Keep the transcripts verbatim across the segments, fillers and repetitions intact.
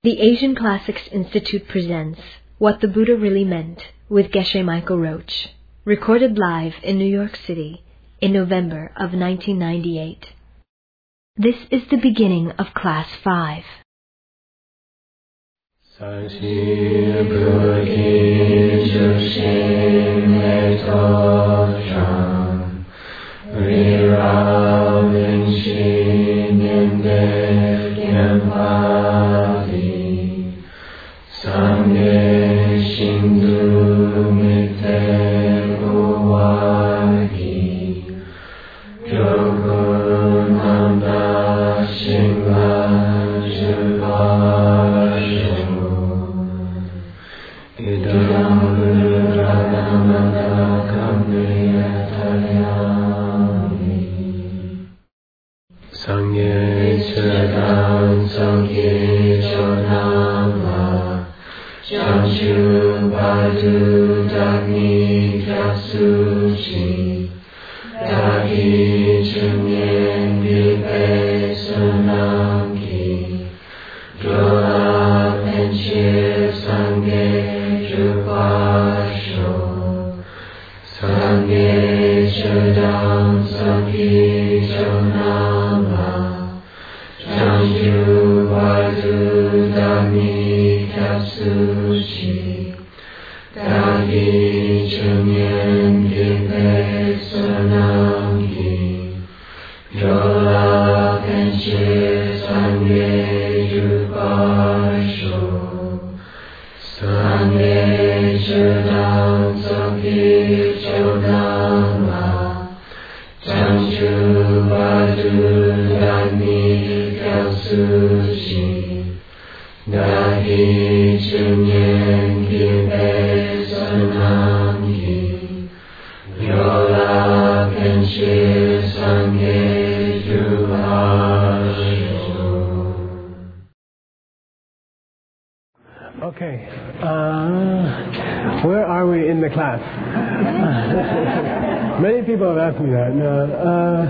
The Asian Classics Institute presents What the Buddha Really Meant with Geshe Michael Roach, recorded live in New York City in November of nineteen ninety-eight. This is the beginning of Class five. Okay, uh, where are we in the class? Many people have asked me that. No, uh,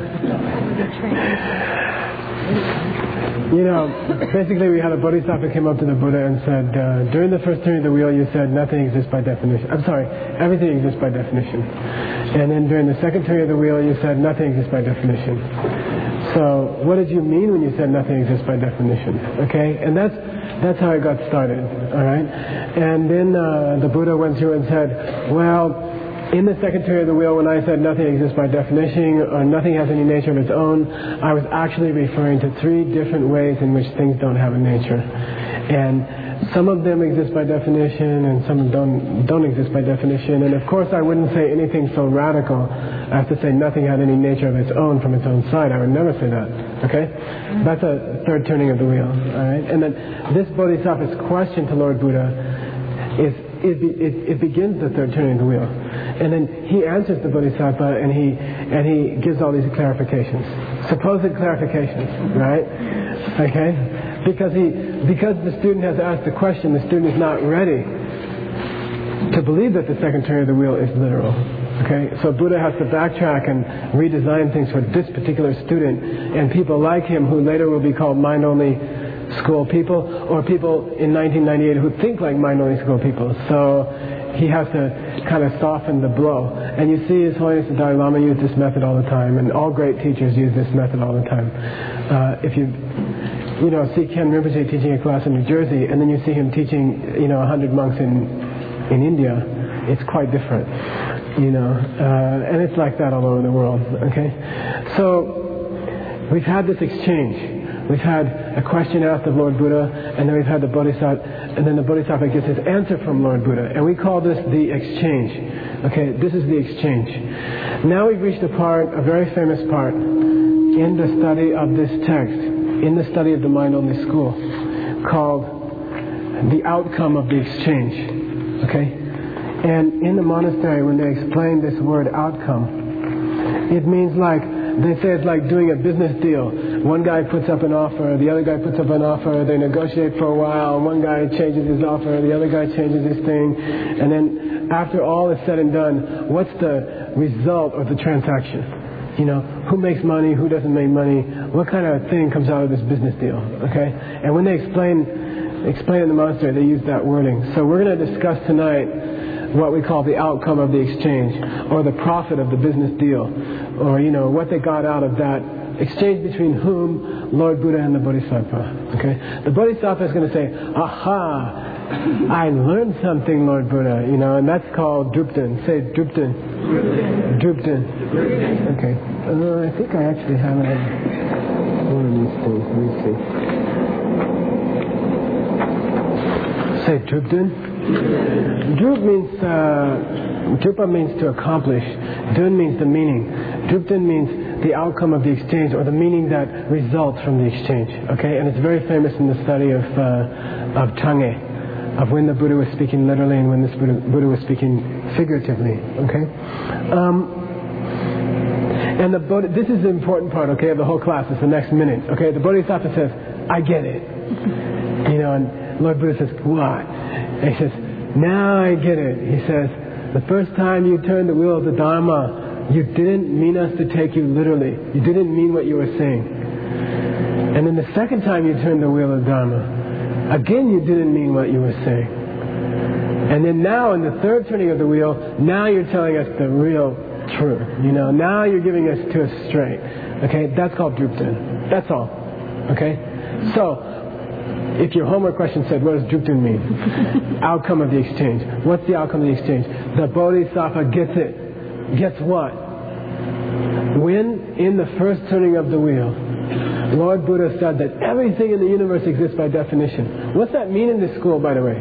you know, basically we had a bodhisattva came up to the Buddha and said, uh, during the first turning of the wheel you said nothing exists by definition. I'm sorry, everything exists by definition. And then during the second turning of the wheel you said nothing exists by definition. So what did you mean when you said nothing exists by definition? Okay, and that's That's how it got started, all right? And then uh, the Buddha went through and said, well, in the second turn of the wheel, when I said nothing exists by definition or nothing has any nature of its own, I was actually referring to three different ways in which things don't have a nature. And some of them exist by definition and some don't, don't exist by definition. And of course I wouldn't say anything so radical as to say nothing had any nature of its own from its own side. I would never say that, okay? That's a third turning of the wheel, all right? And then this Bodhisattva's question to Lord Buddha is, it, it, it begins the third turning of the wheel. And then he answers the Bodhisattva and he, and he gives all these clarifications, supposed clarifications, right? Okay? Because he, because the student has asked the question, the student is not ready to believe that the second turning of the wheel is literal. Okay, so Buddha has to backtrack and redesign things for this particular student and people like him who later will be called mind-only school people, or people in nineteen ninety-eight who think like mind-only school people. So he has to kind of soften the blow. And you see His Holiness the Dalai Lama use this method all the time, and all great teachers use this method all the time. Uh, if you you know, see Ken Rinpoche teaching a class in New Jersey, and then you see him teaching, you know, a hundred monks in in India, it's quite different. You know, uh, and it's like that all over the world, okay? So, we've had this exchange. We've had a question asked of Lord Buddha, and then we've had the Bodhisattva, and then the Bodhisattva gets his answer from Lord Buddha, and we call this the exchange. Okay, this is the exchange. Now we've reached a part, a very famous part, in the study of this text, in the study of the mind-only school, called the outcome of the exchange, okay? And in the monastery, when they explain this word outcome, it means like, they say it's like doing a business deal. One guy puts up an offer, the other guy puts up an offer, they negotiate for a while, one guy changes his offer, the other guy changes his thing, and then after all is said and done, what's the result of the transaction? You know, who makes money, who doesn't make money, what kind of thing comes out of this business deal, okay? And when they explain explain in the monastery, they use that wording. So we're going to discuss tonight what we call the outcome of the exchange, or the profit of the business deal, or, you know, what they got out of that exchange between whom? Lord Buddha and the Bodhisattva. Okay? The Bodhisattva is going to say, aha, I learned something, Lord Buddha, you know, and that's called Drupten. Say Drupten. Drupten. Okay. Uh, I think I actually have it. One of these things. Let me see. Say Drupten. Drup means, uh, Drupa means to accomplish. Dun means the meaning. Drupten means the outcome of the exchange, or the meaning that results from the exchange. Okay, and it's very famous in the study of uh, of Chang'e, of when the Buddha was speaking literally and when this Buddha, Buddha was speaking figuratively. Okay, um, and the Bodhi, this is the important part. Okay, of the whole class. It's the next minute. Okay, the Bodhisattva says, "I get it," you know, and Lord Buddha says, "What?" And he says, "Now I get it." He says, "The first time you turned the wheel of the Dharma, you didn't mean us to take you literally. You didn't mean what you were saying. And then the second time you turned the wheel of Dharma, again you didn't mean what you were saying. And then now in the third turning of the wheel, now you're telling us the real truth. You know, now you're giving us to us straight." Okay, that's called Drupten. That's all. Okay? So, if your homework question said, what does Drupten mean? Outcome of the exchange. What's the outcome of the exchange? The Bodhisattva gets it. Gets what? When in the first turning of the wheel, Lord Buddha said that everything in the universe exists by definition. What's that mean in this school, by the way?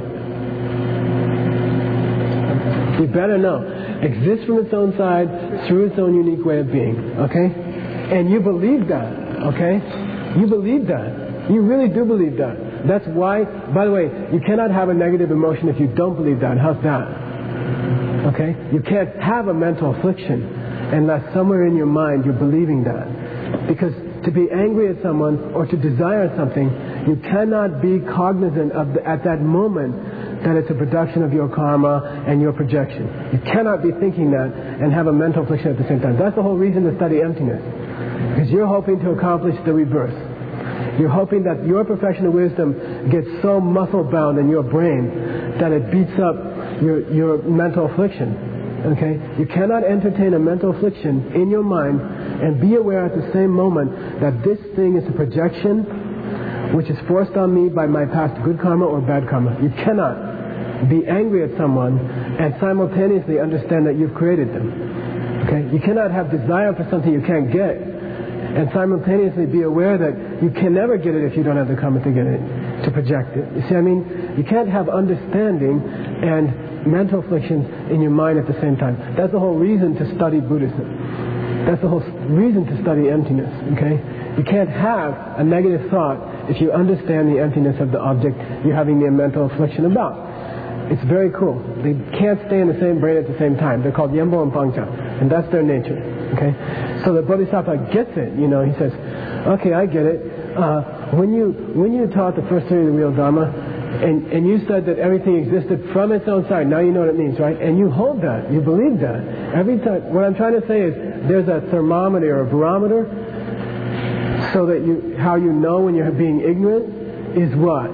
You better know. Exists from its own side, through its own unique way of being. Okay? And you believe that. Okay? You believe that. You really do believe that. That's why, by the way, you cannot have a negative emotion if you don't believe that. How's that? Okay? You can't have a mental affliction unless somewhere in your mind you're believing that. Because to be angry at someone or to desire something, you cannot be cognizant of the, at that moment that it's a production of your karma and your projection. You cannot be thinking that and have a mental affliction at the same time. That's the whole reason to study emptiness. Because you're hoping to accomplish the rebirth. You're hoping that your perfection of wisdom gets so muscle-bound in your brain that it beats up your, your mental affliction. Okay? You cannot entertain a mental affliction in your mind and be aware at the same moment that this thing is a projection which is forced on me by my past good karma or bad karma. You cannot be angry at someone and simultaneously understand that you've created them. Okay? You cannot have desire for something you can't get and simultaneously be aware that you can never get it if you don't have the karma to get it, to project it. You see what I mean? You can't have understanding and mental afflictions in your mind at the same time. That's the whole reason to study Buddhism. That's the whole reason to study emptiness, okay? You can't have a negative thought if you understand the emptiness of the object you're having the mental affliction about. It's very cool. They can't stay in the same brain at the same time. They're called Yembo and Pangcha, and that's their nature, okay? So the Bodhisattva gets it, you know. He says, okay, I get it. Uh, when you when you taught the first turning of the wheel Dharma, and, and you said that everything existed from its own side, now you know what it means, right? And you hold that, you believe that. Every time, what I'm trying to say is, there's a thermometer or a barometer, so that you, how you know when you're being ignorant is what?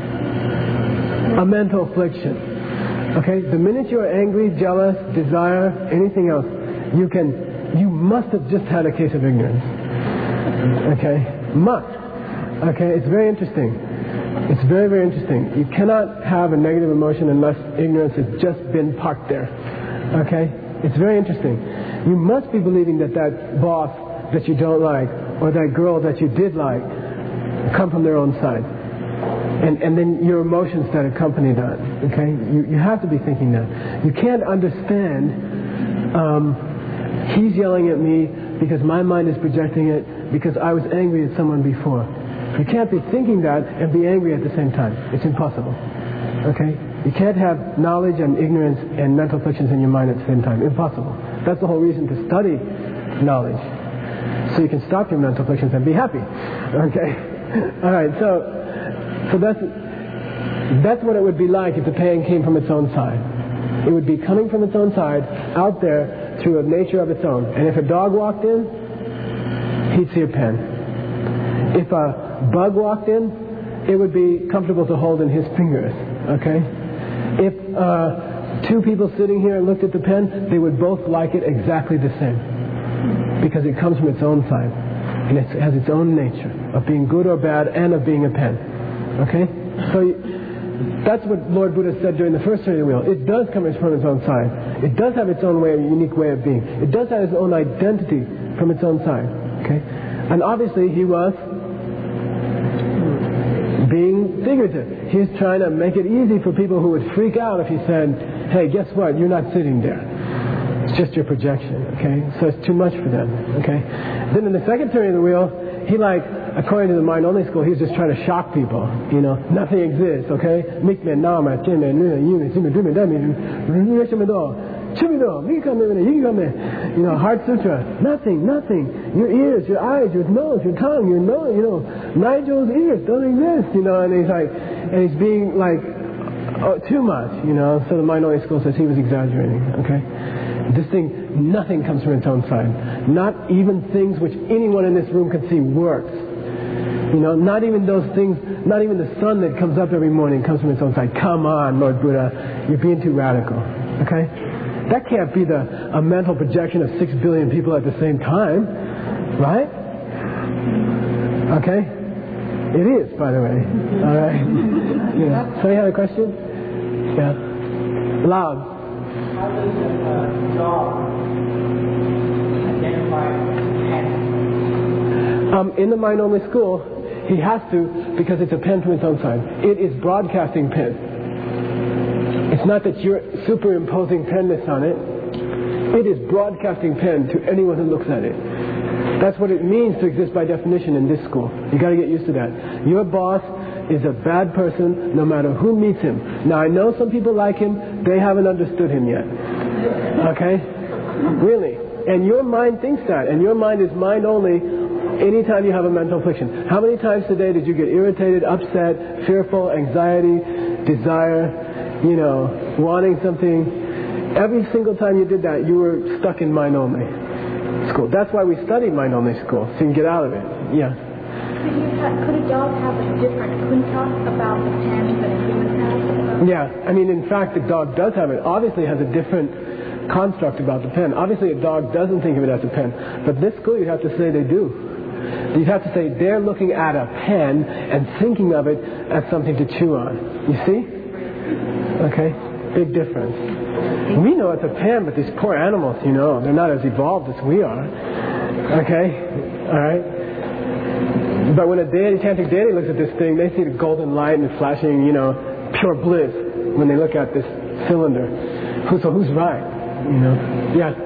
A mental affliction. Okay? The minute you're angry, jealous, desire, anything else, you can, you must have just had a case of ignorance. Okay? Must. Okay? It's very interesting. It's very, very interesting. You cannot have a negative emotion unless ignorance has just been parked there. Okay? It's very interesting. You must be believing that that boss that you don't like, or that girl that you did like, come from their own side. And, and then your emotions that accompany that, okay? You, you have to be thinking that. You can't understand, um, he's yelling at me because my mind is projecting it because I was angry at someone before. You can't be thinking that and be angry at the same time. It's impossible, okay? You can't have knowledge and ignorance and mental afflictions in your mind at the same time. Impossible. That's the whole reason to study knowledge. So you can stop your mental afflictions and be happy, okay? All right, so... So that's, that's what it would be like if the pain came from its own side. It would be coming from its own side, out there, through a nature of its own. And if a dog walked in, he'd see a pen. If a bug walked in, it would be comfortable to hold in his fingers, okay? If uh, two people sitting here looked at the pen, they would both like it exactly the same, because it comes from its own side, and it has its own nature of being good or bad and of being a pen, okay? So that's what Lord Buddha said during the first turning of the wheel. It does come from its own side. It does have its own way, unique way of being. It does have its own identity from its own side, okay? And obviously he was being figurative. He's trying to make it easy for people who would freak out if he said, hey, guess what? You're not sitting there. It's just your projection, okay? So it's too much for them, okay? Then in the second turning of the wheel, he like, according to the mind-only school, he's just trying to shock people, you know? Nothing exists, okay? You know, Heart Sutra, nothing, nothing. Your ears, your eyes, your nose, your tongue, your nose, you know, Nigel's ears don't exist, you know, and he's like, and he's being like, oh, too much, you know, so the mind-only school says he was exaggerating, okay? This thing, nothing comes from its own side. Not even things which anyone in this room can see works. You know, not even those things, not even the sun that comes up every morning comes from its own side. Come on, Lord Buddha, you're being too radical, okay? That can't be the a mental projection of six billion people at the same time, right? Okay? It is, by the way. All right? Yeah. Somebody had a question? Yeah. Loud. How does a dog identify pen? Um, in the mind-only school, he has to because it's a pen from its own side. It is broadcasting pen. It's not that you're superimposing penness on it. It is broadcasting pen to anyone who looks at it. That's what it means to exist by definition in this school. You got to get used to that. Your boss is a bad person no matter who meets him. Now I know some people like him. They haven't understood him yet. Okay? Really. And your mind thinks that. And your mind is mind only anytime you have a mental affliction. How many times today did you get irritated, upset, fearful, anxiety, desire, you know, wanting something? Every single time you did that, you were stuck in mind-only school. That's why we study mind-only school, so you can get out of it. Yeah. Could, you have, could a dog have a different kunta about the pen than a human has? Yeah. I mean, in fact, the dog does have it. Obviously, it has a different construct about the pen. Obviously, a dog doesn't think of it as a pen. But this school, you have to say they do. You have to say they're looking at a pen and thinking of it as something to chew on. You see? Okay? Big difference. We know it's a pen, but these poor animals, you know, they're not as evolved as we are. Okay? Alright? But when a deity, tantric deity looks at this thing, they see the golden light and flashing, you know, pure bliss when they look at this cylinder. Who, so who's right? You know? Yeah.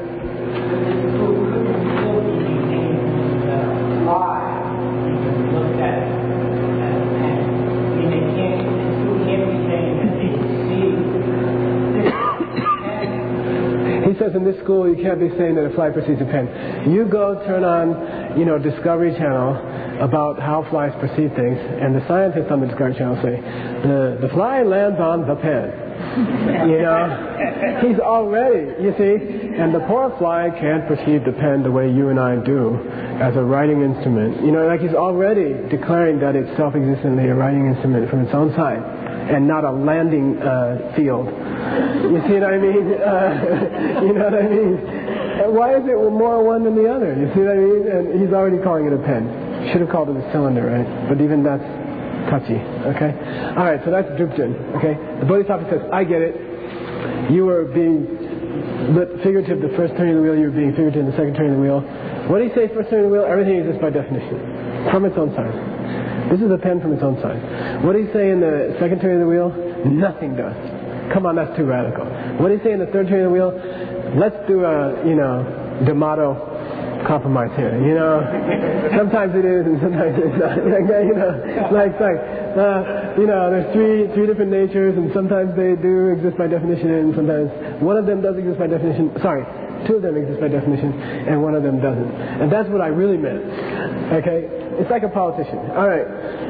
He says in this school you can't be saying that a fly perceives a pen. You go turn on, you know, Discovery Channel about how flies perceive things, and the scientists on the Discovery Channel say, the, the fly lands on the pen. You know, he's already, you see, and the poor fly can't perceive the pen the way you and I do as a writing instrument. You know, like he's already declaring that it's self-existently a writing instrument from its own side and not a landing uh, field. You see what I mean? Uh, you know what I mean? Why is it more one than the other? You see what I mean? And he's already calling it a pen. Should have called it a cylinder, right? But even that's touchy, okay? All right, so that's Drupten, okay? The Bodhisattva says, I get it. You were being figurative the first turning of the wheel, you were being figurative the second turning of the wheel. What do you say first turning of the wheel? Everything exists by definition, from its own side. This is a pen from its own side. What do you say in the second turning of the wheel? Nothing does. Come on, that's too radical. What do you say in the third turning of the wheel? Let's do a, you know, D'Amato compromise here, you know. Sometimes it is and sometimes it's not. You know, like, like uh, you know, there's three three different natures, and sometimes they do exist by definition, and sometimes one of them does exist by definition. Sorry, two of them exist by definition, and one of them doesn't. And that's what I really meant. Okay, it's like a politician. All right.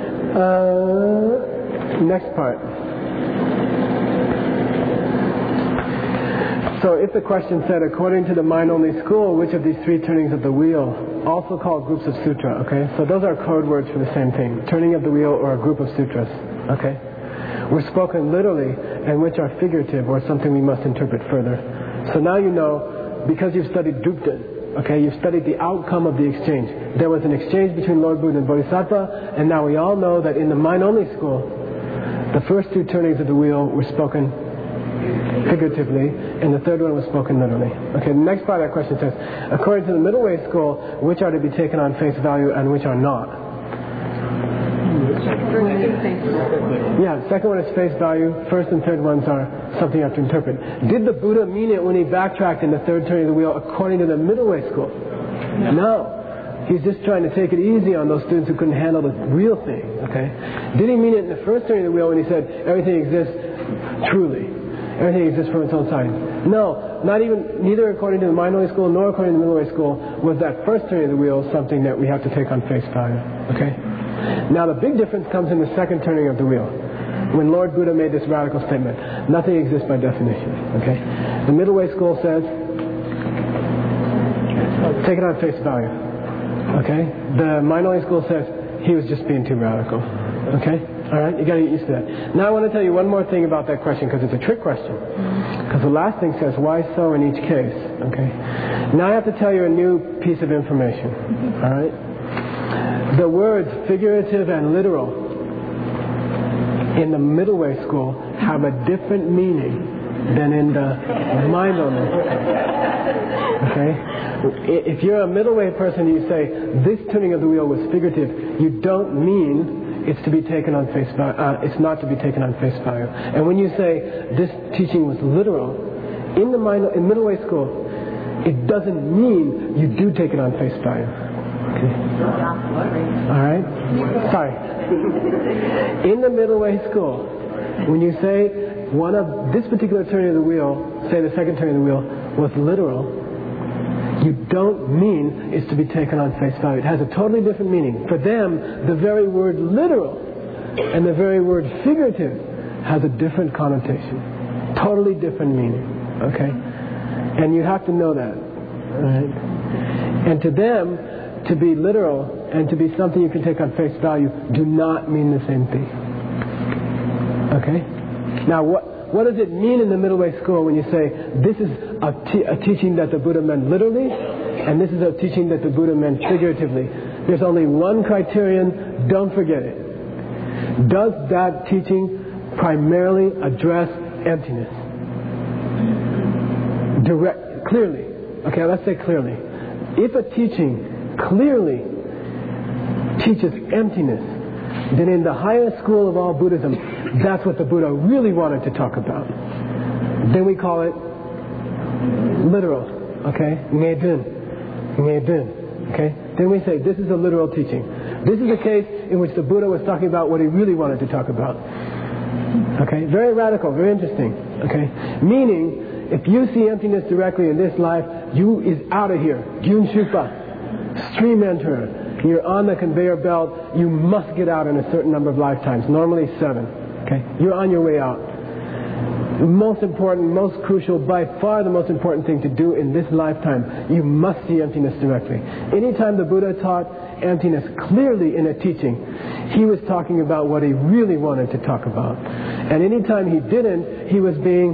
Uh, next part. So if the question said, according to the mind-only school, which of these three turnings of the wheel also called groups of sutra, okay? So those are code words for the same thing, turning of the wheel or a group of sutras, okay? Were spoken literally and which are figurative or something we must interpret further. So now you know, because you've studied Dukten, okay, you've studied the outcome of the exchange. There was an exchange between Lord Buddha and Bodhisattva, and now we all know that in the mind-only school, the first two turnings of the wheel were spoken figuratively, and the third one was spoken literally. Okay, the next part of that question says, according to the middle way school, which are to be taken on face value and which are not? Yeah, second one is face value. First and third ones are something you have to interpret. Did the Buddha mean it when he backtracked in the third turning of the wheel according to the middle way school? No. no. He's just trying to take it easy on those students who couldn't handle the real thing. Okay. Did he mean it in the first turning of the wheel when he said everything exists truly? Everything exists from its own side? No, not even, neither according to the mind-only school nor according to the middle way school was that first turning of the wheel something that we have to take on face value. Okay. Now the big difference comes in the second turning of the wheel, when Lord Buddha made this radical statement. Nothing exists by definition. Okay. The middle way school says, take it on face value. Okay. The mind-only school says he was just being too radical. Okay. All right. You got to get used to that. Now I want to tell you one more thing about that question because it's a trick question. Because the last thing says why so in each case. Okay. Now I have to tell you a new piece of information. All right. The words figurative and literal in the middle way school have a different meaning than in the mind-only. Okay? If you're a middle way person and you say, this turning of the wheel was figurative, you don't mean it's to be taken on face value. Uh, it's not to be taken on face value. And when you say, this teaching was literal, in the mind, in middle way school, it doesn't mean you do take it on face value. Okay. All right? Sorry. In the middle way school, when you say one of this particular turning of the wheel, say the second turning of the wheel, was literal, you don't mean it's to be taken on face value. It has a totally different meaning. For them, the very word literal and the very word figurative has a different connotation. Totally different meaning. Okay? And you have to know that. Right? And to them, to be literal and to be something you can take on face value do not mean the same thing. Okay? Now, what, what does it mean in the middle way school when you say this is a, te- a teaching that the Buddha meant literally and this is a teaching that the Buddha meant figuratively? There's only one criterion, don't forget it. Does that teaching primarily address emptiness? Direct, clearly. Okay, let's say clearly. If a teaching clearly teaches emptiness, then in the highest school of all Buddhism, that's what the Buddha really wanted to talk about. Then we call it literal. Okay? Ngedun. Ngedun. Okay? Then we say this is a literal teaching. This is a case in which the Buddha was talking about what he really wanted to talk about. Okay? Very radical, very interesting. Okay? Meaning, if you see emptiness directly in this life, you is out of here. Jun Shupa. Stream enterer. You're on the conveyor belt. You must get out in a certain number of lifetimes. Normally seven. Okay? You're on your way out. The most important, most crucial, by far the most important thing to do in this lifetime, you must see emptiness directly. Anytime the Buddha taught emptiness clearly in a teaching, he was talking about what he really wanted to talk about. And anytime he didn't, he was being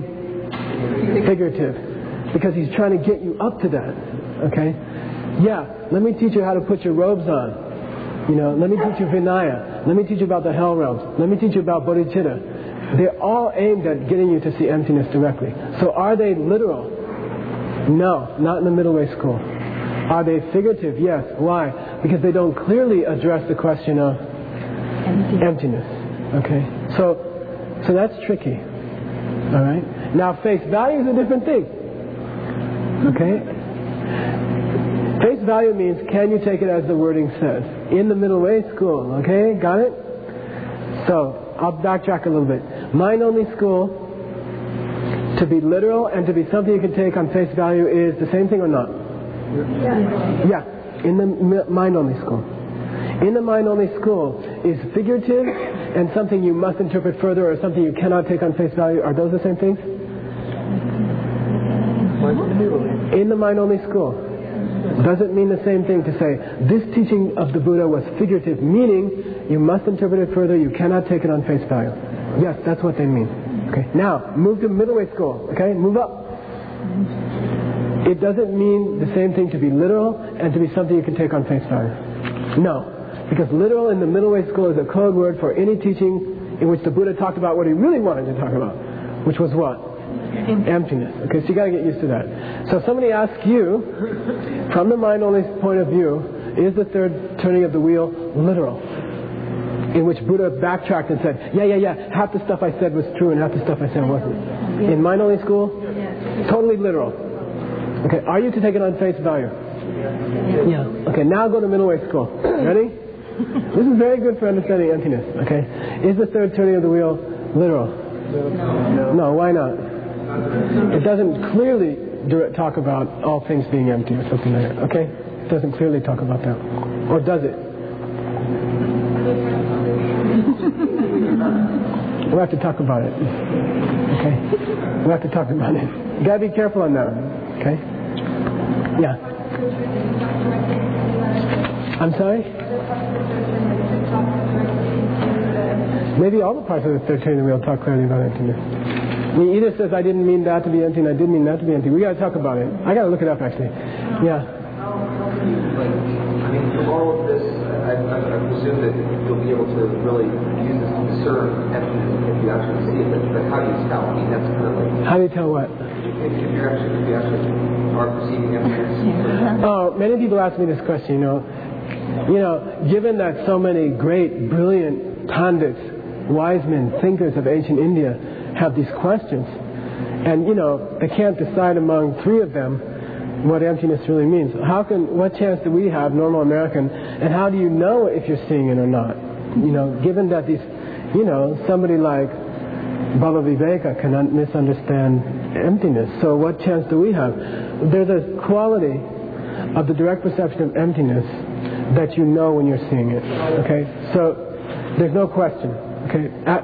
figurative. Because he's trying to get you up to that. Okay? Yeah, let me teach you how to put your robes on. You know, let me teach you Vinaya. Let me teach you about the hell realms. Let me teach you about bodhicitta. They're all aimed at getting you to see emptiness directly. So are they literal? No, not in the middle way school. Are they figurative? Yes. Why? Because they don't clearly address the question of emptiness. Okay? So, so that's tricky. All right? Now, face value is a different thing. Okay? Face value means, can you take it as the wording says? In the middle way school, okay? Got it? So, I'll backtrack a little bit. Mind-only school, to be literal and to be something you can take on face value is the same thing or not? Yeah. Yeah, in the mind-only school. In the mind-only school is figurative and something you must interpret further or something you cannot take on face value. Are those the same things? In the mind-only school. Doesn't mean the same thing to say, this teaching of the Buddha was figurative, meaning you must interpret it further, you cannot take it on face value. Yes, that's what they mean. Okay. Now, move to middle way school. Okay, move up. It doesn't mean the same thing to be literal and to be something you can take on face value. No. Because literal in the middle way school is a code word for any teaching in which the Buddha talked about what he really wanted to talk about, which was what? Emptiness. Okay, so you got to get used to that. So if somebody asks you, from the mind-only point of view, is the third turning of the wheel literal? In which Buddha backtracked and said, yeah, yeah, yeah, half the stuff I said was true and half the stuff I said wasn't. In mind-only school, totally literal. Okay, are you to take it on face value? Yeah. Okay, now go to middle way school. Ready? This is very good for understanding emptiness. Okay, is the third turning of the wheel literal? No. No, why not? It doesn't clearly talk about all things being empty or something like that. Okay, it doesn't clearly talk about that, or does it? We'll have to talk about it. Okay, we'll have to talk about it. You gotta be careful on that. Okay. Yeah. I'm sorry? Maybe all the parts of the third turning of the wheel talk clearly about emptiness. He either says, I didn't mean that to be empty and I didn't mean that to be empty. We got to talk about it. I got to look it up, actually. Yeah. I mean, from all of this, I, I, I presume that you'll be able to really use this to discern emptiness if you actually see it. But, but how do you tell? I mean, that's kind of like... How do you tell what? If, if, you're actually, if you actually are perceiving emptiness. Oh, many people ask me this question, you know. You know, given that so many great, brilliant pandits, wise men, thinkers of ancient India have these questions, and you know they can't decide among three of them what emptiness really means. How can, what chance do we have, normal American, and how do you know if you're seeing it or not? You know, given that these, you know, somebody like Baba Viveka cannot misunderstand emptiness, so what chance do we have? There's a quality of the direct perception of emptiness that you know when you're seeing it. Okay, so there's no question. Okay, At,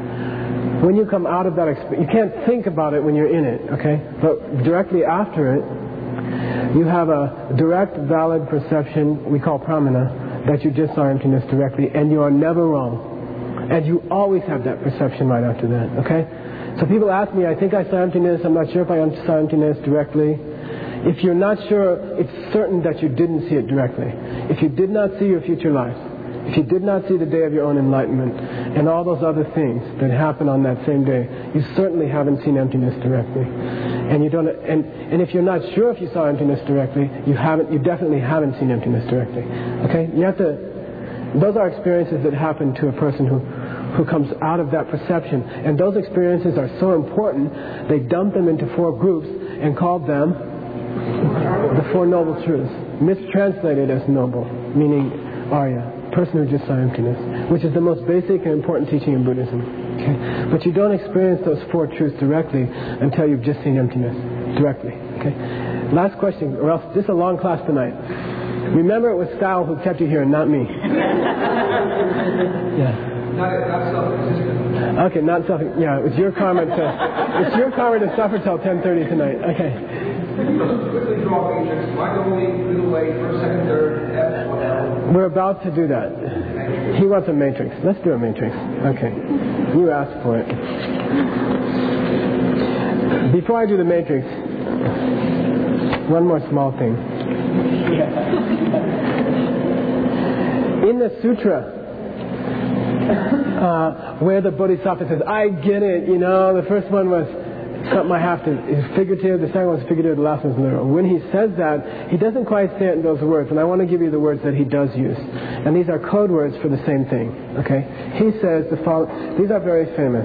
when you come out of that experience, you can't think about it when you're in it. Okay, but directly after it, you have a direct, valid perception we call pramana that you just saw emptiness directly, and you are never wrong, and you always have that perception right after that. Okay, so people ask me, I think I saw emptiness. I'm not sure if I saw emptiness directly. If you're not sure, it's certain that you didn't see it directly. If you did not see your future life, if you did not see the day of your own enlightenment and all those other things that happen on that same day, you certainly haven't seen emptiness directly. And you don't. And, and if you're not sure if you saw emptiness directly, you haven't. You definitely haven't seen emptiness directly. Okay? You have to. Those are experiences that happen to a person who, who comes out of that perception, and those experiences are so important. They dump them into four groups and called them the Four Noble Truths, mistranslated as noble, meaning Arya, person who just saw emptiness, which is the most basic and important teaching in Buddhism. Okay? But you don't experience those four truths directly until you've just seen emptiness directly. Okay? Last question, or else this is a long class tonight. Remember, it was Sal who kept you here and not me. Yeah. Not, not self-existent. Okay, not self. Yeah, it was your karma to. It's your karma to suffer till ten thirty tonight. Okay. Quickly draw matrix. Mind only, middle way, first, second, third, F, whatever. We're about to do that. He wants a matrix. Let's do a matrix. Okay. You asked for it. Before I do the matrix, one more small thing. In the sutra, uh, where the Bodhisattva says, I get it, you know, the first one was something I have to, is figurative, the second one is figurative, the last one is literal. When he says that, he doesn't quite say it in those words, and I want to give you the words that he does use. And these are code words for the same thing, okay? He says the following, these are very famous.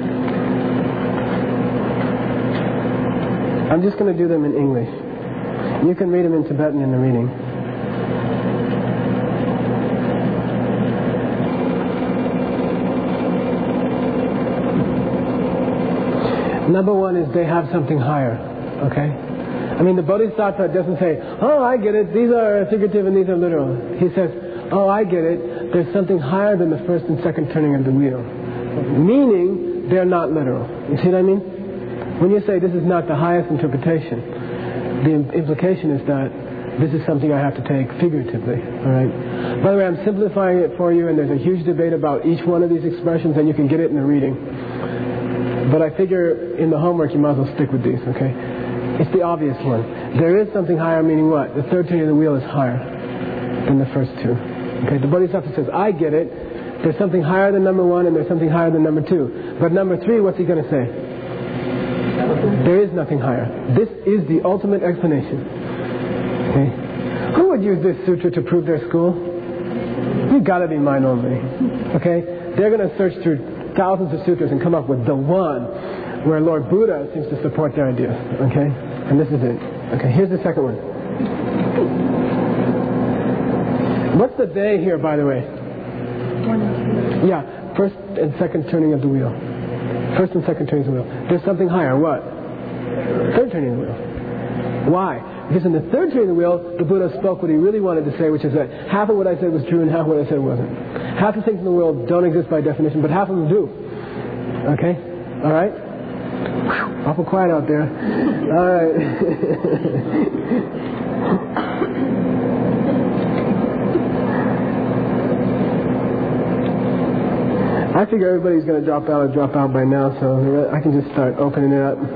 I'm just going to do them in English. You can read them in Tibetan in the reading. Number one is they have something higher, okay? I mean, the Bodhisattva doesn't say, oh, I get it, these are figurative and these are literal. He says, oh, I get it, there's something higher than the first and second turning of the wheel. Meaning, they're not literal. You see what I mean? When you say this is not the highest interpretation, the implication is that This is something I have to take figuratively. All right. By the way, I'm simplifying it for you, and there's a huge debate about each one of these expressions, and you can get it in the reading. But I figure in the homework you might as well stick with these. Okay. It's the obvious one. There is something higher, meaning what? The third turning of the wheel is higher than the first two. Okay. The Bodhisattva says, I get it. There's something higher than number one, and there's something higher than number two. But number three, what's he going to say? There is nothing higher. This is the ultimate explanation. Okay? Who would use this sutra to prove their school? You've got to be mind only. Okay? They're going to search through thousands of sutras and come up with the one where Lord Buddha seems to support their ideas. Okay? And this is it. Okay, here's the second one. What's the day here, by the way? Yeah, first and second turning of the wheel. First and second turning of the wheel. There's something higher. What? Third turning of the wheel. Why? Because in the third turning of the wheel, the Buddha spoke what he really wanted to say, which is that half of what I said was true and half of what I said wasn't. Half the things in the world don't exist by definition, but half of them do. Okay? All right? Whew, awful quiet out there. All right. I figure everybody's going to drop out or drop out by now, so I can just start opening it up.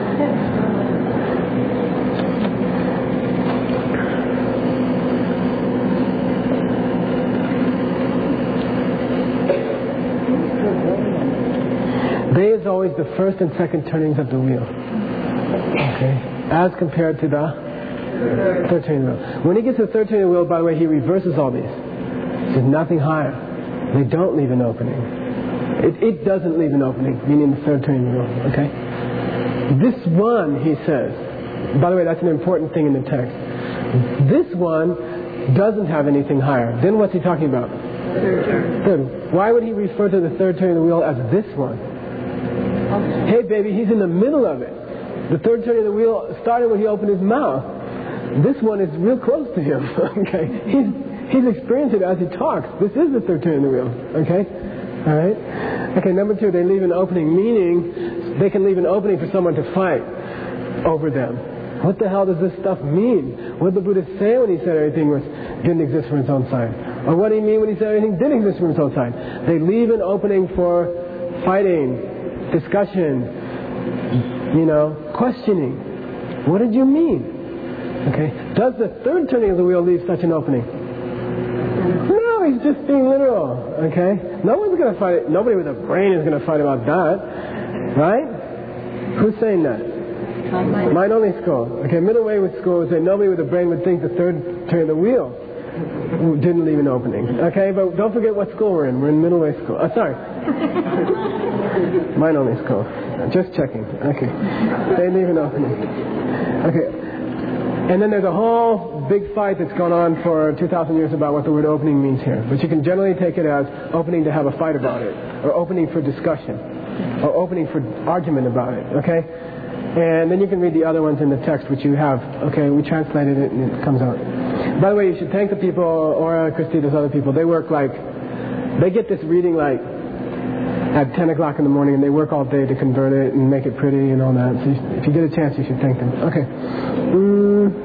Day is always the first and second turnings of the wheel. Okay? As compared to the third turning of the wheel. When he gets to the third turning of the wheel, by the way, he reverses all these. There's nothing higher. They don't leave an opening. It, it doesn't leave an opening, meaning the third turning of the wheel. Okay? This one, he says, by the way, that's an important thing in the text. This one doesn't have anything higher. Then what's he talking about? Third turn. Third. Why would he refer to the third turning of the wheel as this one? Hey, baby, he's in the middle of it. The third turning of the wheel started when he opened his mouth. This one is real close to him. Okay? He's, he's experienced it as he talks. This is the third turning of the wheel. Okay? All right? Okay, number two, they leave an opening, meaning they can leave an opening for someone to fight over them. What the hell does this stuff mean? What did the Buddha say when he said everything was, didn't exist from its own side? Or what did he mean when he said everything did exist from its own side? They leave an opening for fighting, discussion, you know, questioning. What did you mean? Okay. Does the third turning of the wheel leave such an opening? No, he's just being literal. Okay. No one's going to fight. Nobody with a brain is going to fight about that, right? Who's saying that? Mind only school. Okay. Middle way with school would say nobody with a brain would think the third turning of the wheel didn't leave an opening. Okay, but don't forget what school we're in. We're in middle way school. Oh, sorry. Mind only school. Just checking. Okay. They leave an opening. Okay. And then there's a whole big fight that's gone on for two thousand years about what the word opening means here. But you can generally take it as opening to have a fight about it, or opening for discussion, or opening for argument about it. Okay? And then you can read the other ones in the text, which you have. Okay, we translated it and it comes out. By the way, you should thank the people, Aura, Christy, those other people. They work like, they get this reading like at ten o'clock in the morning, and they work all day to convert it and make it pretty and all that. So you, if you get a chance, you should thank them. Okay. Mm.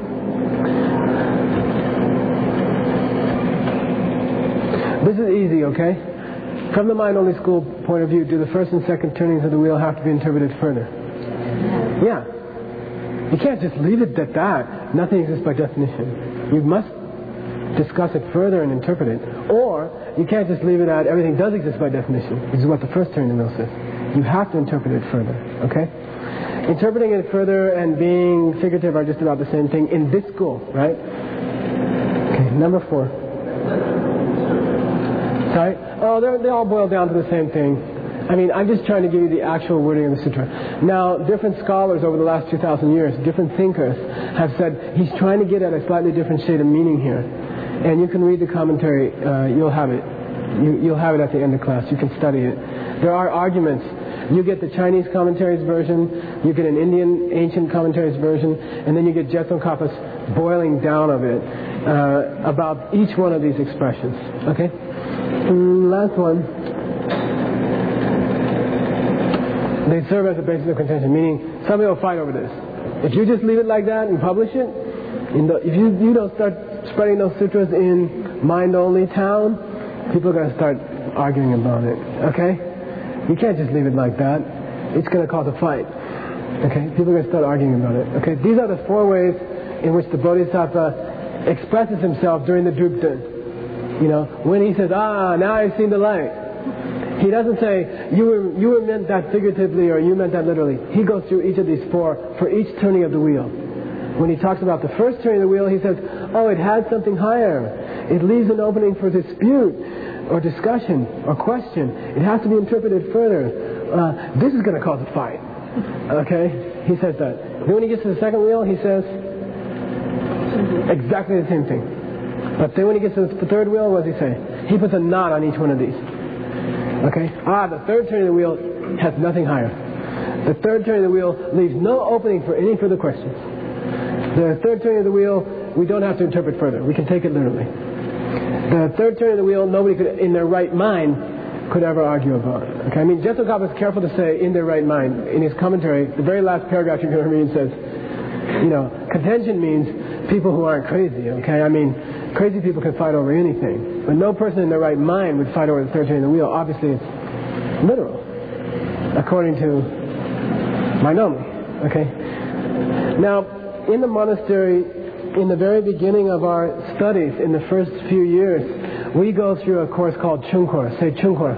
This is easy, okay? From the mind-only school point of view, do the first and second turnings of the wheel have to be interpreted further? Yeah. You can't just leave it at that. Nothing exists by definition. You must discuss it further and interpret it. Or you can't just leave it at everything does exist by definition, which is what the first turning of the wheel says. You have to interpret it further. Okay? Interpreting it further and being figurative are just about the same thing in this school, right? Okay, number four. Sorry? Oh, they all boil down to the same thing. I mean, I'm just trying to give you the actual wording of the sutra. Now, different scholars over the last two thousand years, different thinkers, have said he's trying to get at a slightly different shade of meaning here. And you can read the commentary. Uh, you'll have it. You, you'll have it at the end of class. You can study it. There are arguments. You get the Chinese commentaries version, you get an Indian ancient commentaries version, and then you get Je Tsongkhapa's boiling down of it uh, about each one of these expressions. Okay? And last one. They serve as a basis of contention, meaning somebody will fight over this. If you just leave it like that and publish it, In the, if you, you don't start spreading those sutras in mind-only town, people are going to start arguing about it, okay? You can't just leave it like that. It's going to cause a fight, okay? People are going to start arguing about it, okay? These are the four ways in which the Bodhisattva expresses himself during the drupten. You know, when he says, ah, now I've seen the light. He doesn't say, you were, you were meant that figuratively or you meant that literally. He goes through each of these four for each turning of the wheel. When he talks about the first turning of the wheel, he says, oh, it had something higher. It leaves an opening for dispute or discussion or question. It has to be interpreted further. Uh, this is going to cause a fight. Okay? He says that. Then when he gets to the second wheel, he says exactly the same thing. But then when he gets to the third wheel, what does he say? He puts a knot on each one of these. Okay? Ah, the third turn of the wheel has nothing higher. The third turn of the wheel leaves no opening for any further questions. The third turn of the wheel, we don't have to interpret further. We can take it literally. The third turn of the wheel, nobody could, in their right mind, could ever argue about. Okay? I mean, Jetsunkapa is careful to say, in their right mind. In his commentary, the very last paragraph you're going to read says, you know, contention means people who aren't crazy, okay? I mean, crazy people can fight over anything. But no person in their right mind would fight over the third turn of the wheel. Obviously, it's literal, according to Mainomi, okay? Now, in the monastery, in the very beginning of our studies, in the first few years, we go through a course called Chunkor. Say Chunkor.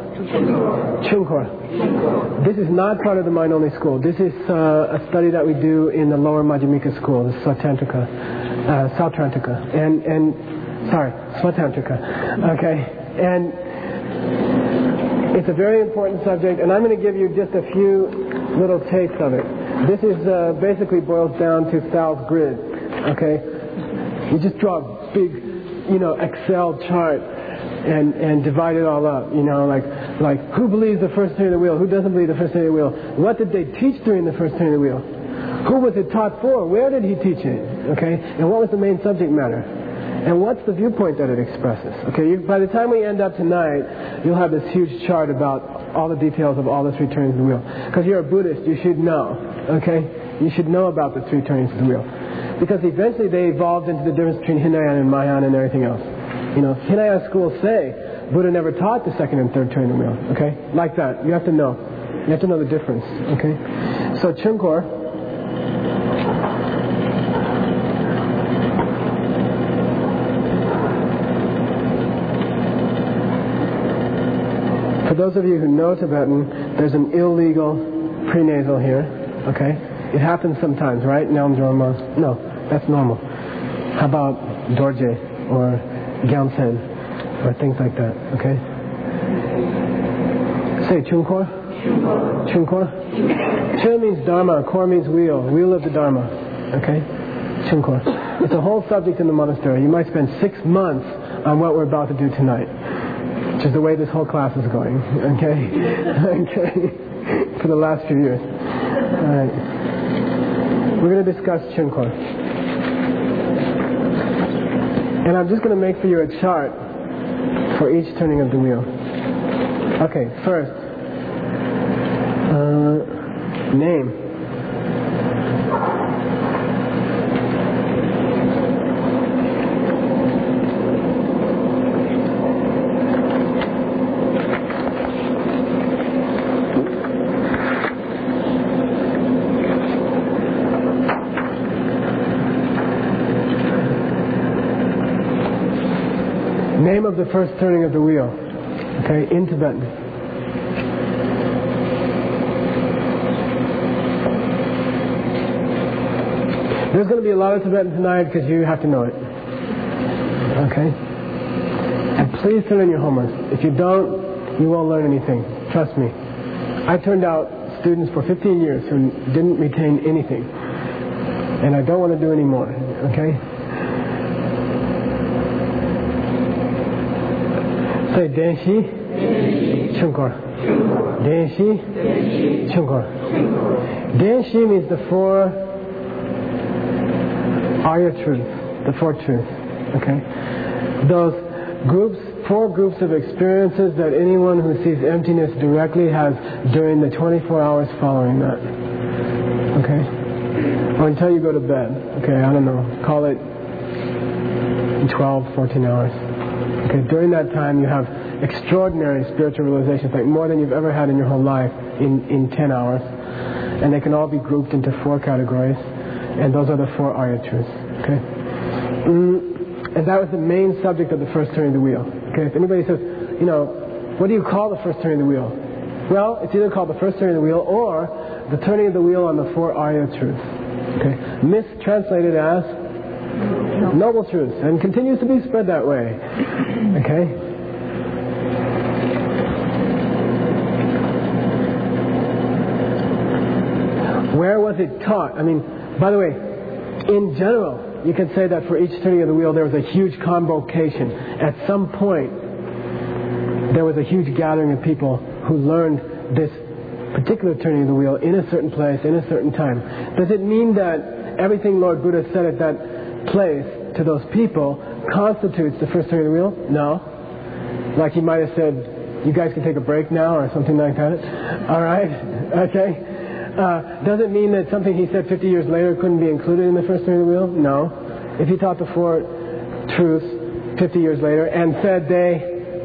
Chunkor. This is not part of the mind-only school. This is uh, a study that we do in the lower Madhyamika school, the Swatantrika, uh, Sautrantika, and and sorry, Swatantrika. Okay, and it's a very important subject, and I'm going to give you just a few little tastes of it. This is uh, basically boils down to Sal's grid. Okay, you just draw a big, you know, Excel chart. And, and divide it all up, you know, like like who believes the first turn of the wheel, who doesn't believe the first turn of the wheel, what did they teach during the first turn of the wheel, who was it taught for, where did he teach it, okay, and what was the main subject matter, and what's the viewpoint that it expresses, okay. You, by the time we end up tonight, you'll have this huge chart about all the details of all the three turns of the wheel, because you're a Buddhist, you should know, okay, you should know about the three turns of the wheel, because eventually they evolved into the difference between Hinayana and Mahayana and everything else. You know, Hinayana schools say Buddha never taught the second and third turn of the wheel, okay? Like that. You have to know. You have to know the difference, okay? So, Chunkor. For those of you who know Tibetan, there's an illegal prenasal here, okay? It happens sometimes, right? Naumdroma. No, that's normal. How about Dorje or Gyaltsen, or things like that, okay? Say Chunkor. Chunkor. Chun means Dharma, Kor means wheel, wheel of the Dharma, okay? Chunkor. It's a whole subject in the monastery. You might spend six months on what we're about to do tonight, which is the way this whole class is going, okay? Okay? For the last few years. All right. We're going to discuss Chunkor. And I'm just going to make for you a chart for each turning of the wheel. Okay, first, uh, name. Name of the first turning of the wheel, okay, in Tibetan. There's going to be a lot of Tibetan tonight because you have to know it, okay? And please turn in your homework. If you don't, you won't learn anything. Trust me. I turned out students for fifteen years who didn't retain anything, and I don't want to do any more, okay? Say Denshi, Chunkor. Denshi, Chunkor. Denshi means the four Arya truths, the four truths. Okay? Those groups, four groups of experiences that anyone who sees emptiness directly has during the twenty-four hours following that. Okay? Or until you go to bed. Okay, I don't know. Call it twelve, fourteen hours. Okay, during that time you have extraordinary spiritual realizations, like more than you've ever had in your whole life in, in ten hours. And they can all be grouped into four categories. And those are the four Arya truths. Okay? Mm, and that was the main subject of the first turning of the wheel. Okay, if anybody says, you know, what do you call the first turning of the wheel? Well, it's either called the first turning of the wheel or the turning of the wheel on the four Arya truths. Okay? Mistranslated as noble truths, and continues to be spread that way. Okay? Where was it taught? I mean, by the way, in general, you can say that for each turning of the wheel there was a huge convocation. At some point, there was a huge gathering of people who learned this particular turning of the wheel in a certain place, in a certain time. Does it mean that everything Lord Buddha said at that place to those people constitutes the first turning of the wheel? No. Like he might have said, you guys can take a break now, or something like that. All right? Okay. Uh, does it mean that something he said fifty years later couldn't be included in the first turning of the wheel? No. If he taught the four truths fifty years later and said they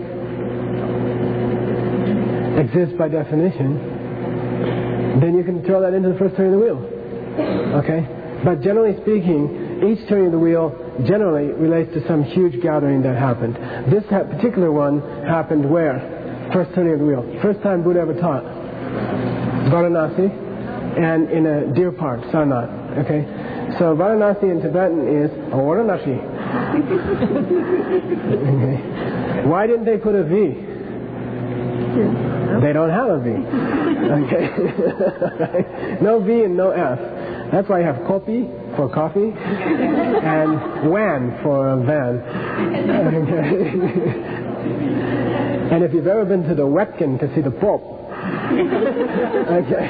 exist by definition, then you can throw that into the first turning of the wheel. Okay? But generally speaking, each turning of the wheel generally relates to some huge gathering that happened. This particular one happened where? First turning of the wheel. First time Buddha ever taught. Varanasi. And in a deer park, Sarnath. Okay? So Varanasi in Tibetan is Varanasi. Okay. Why didn't they put a V? They don't have a V. Okay? No V and no F. That's why you have Kopi for coffee and Wan for van. Okay. And if you've ever been to the Wetkin to see the Pope, okay.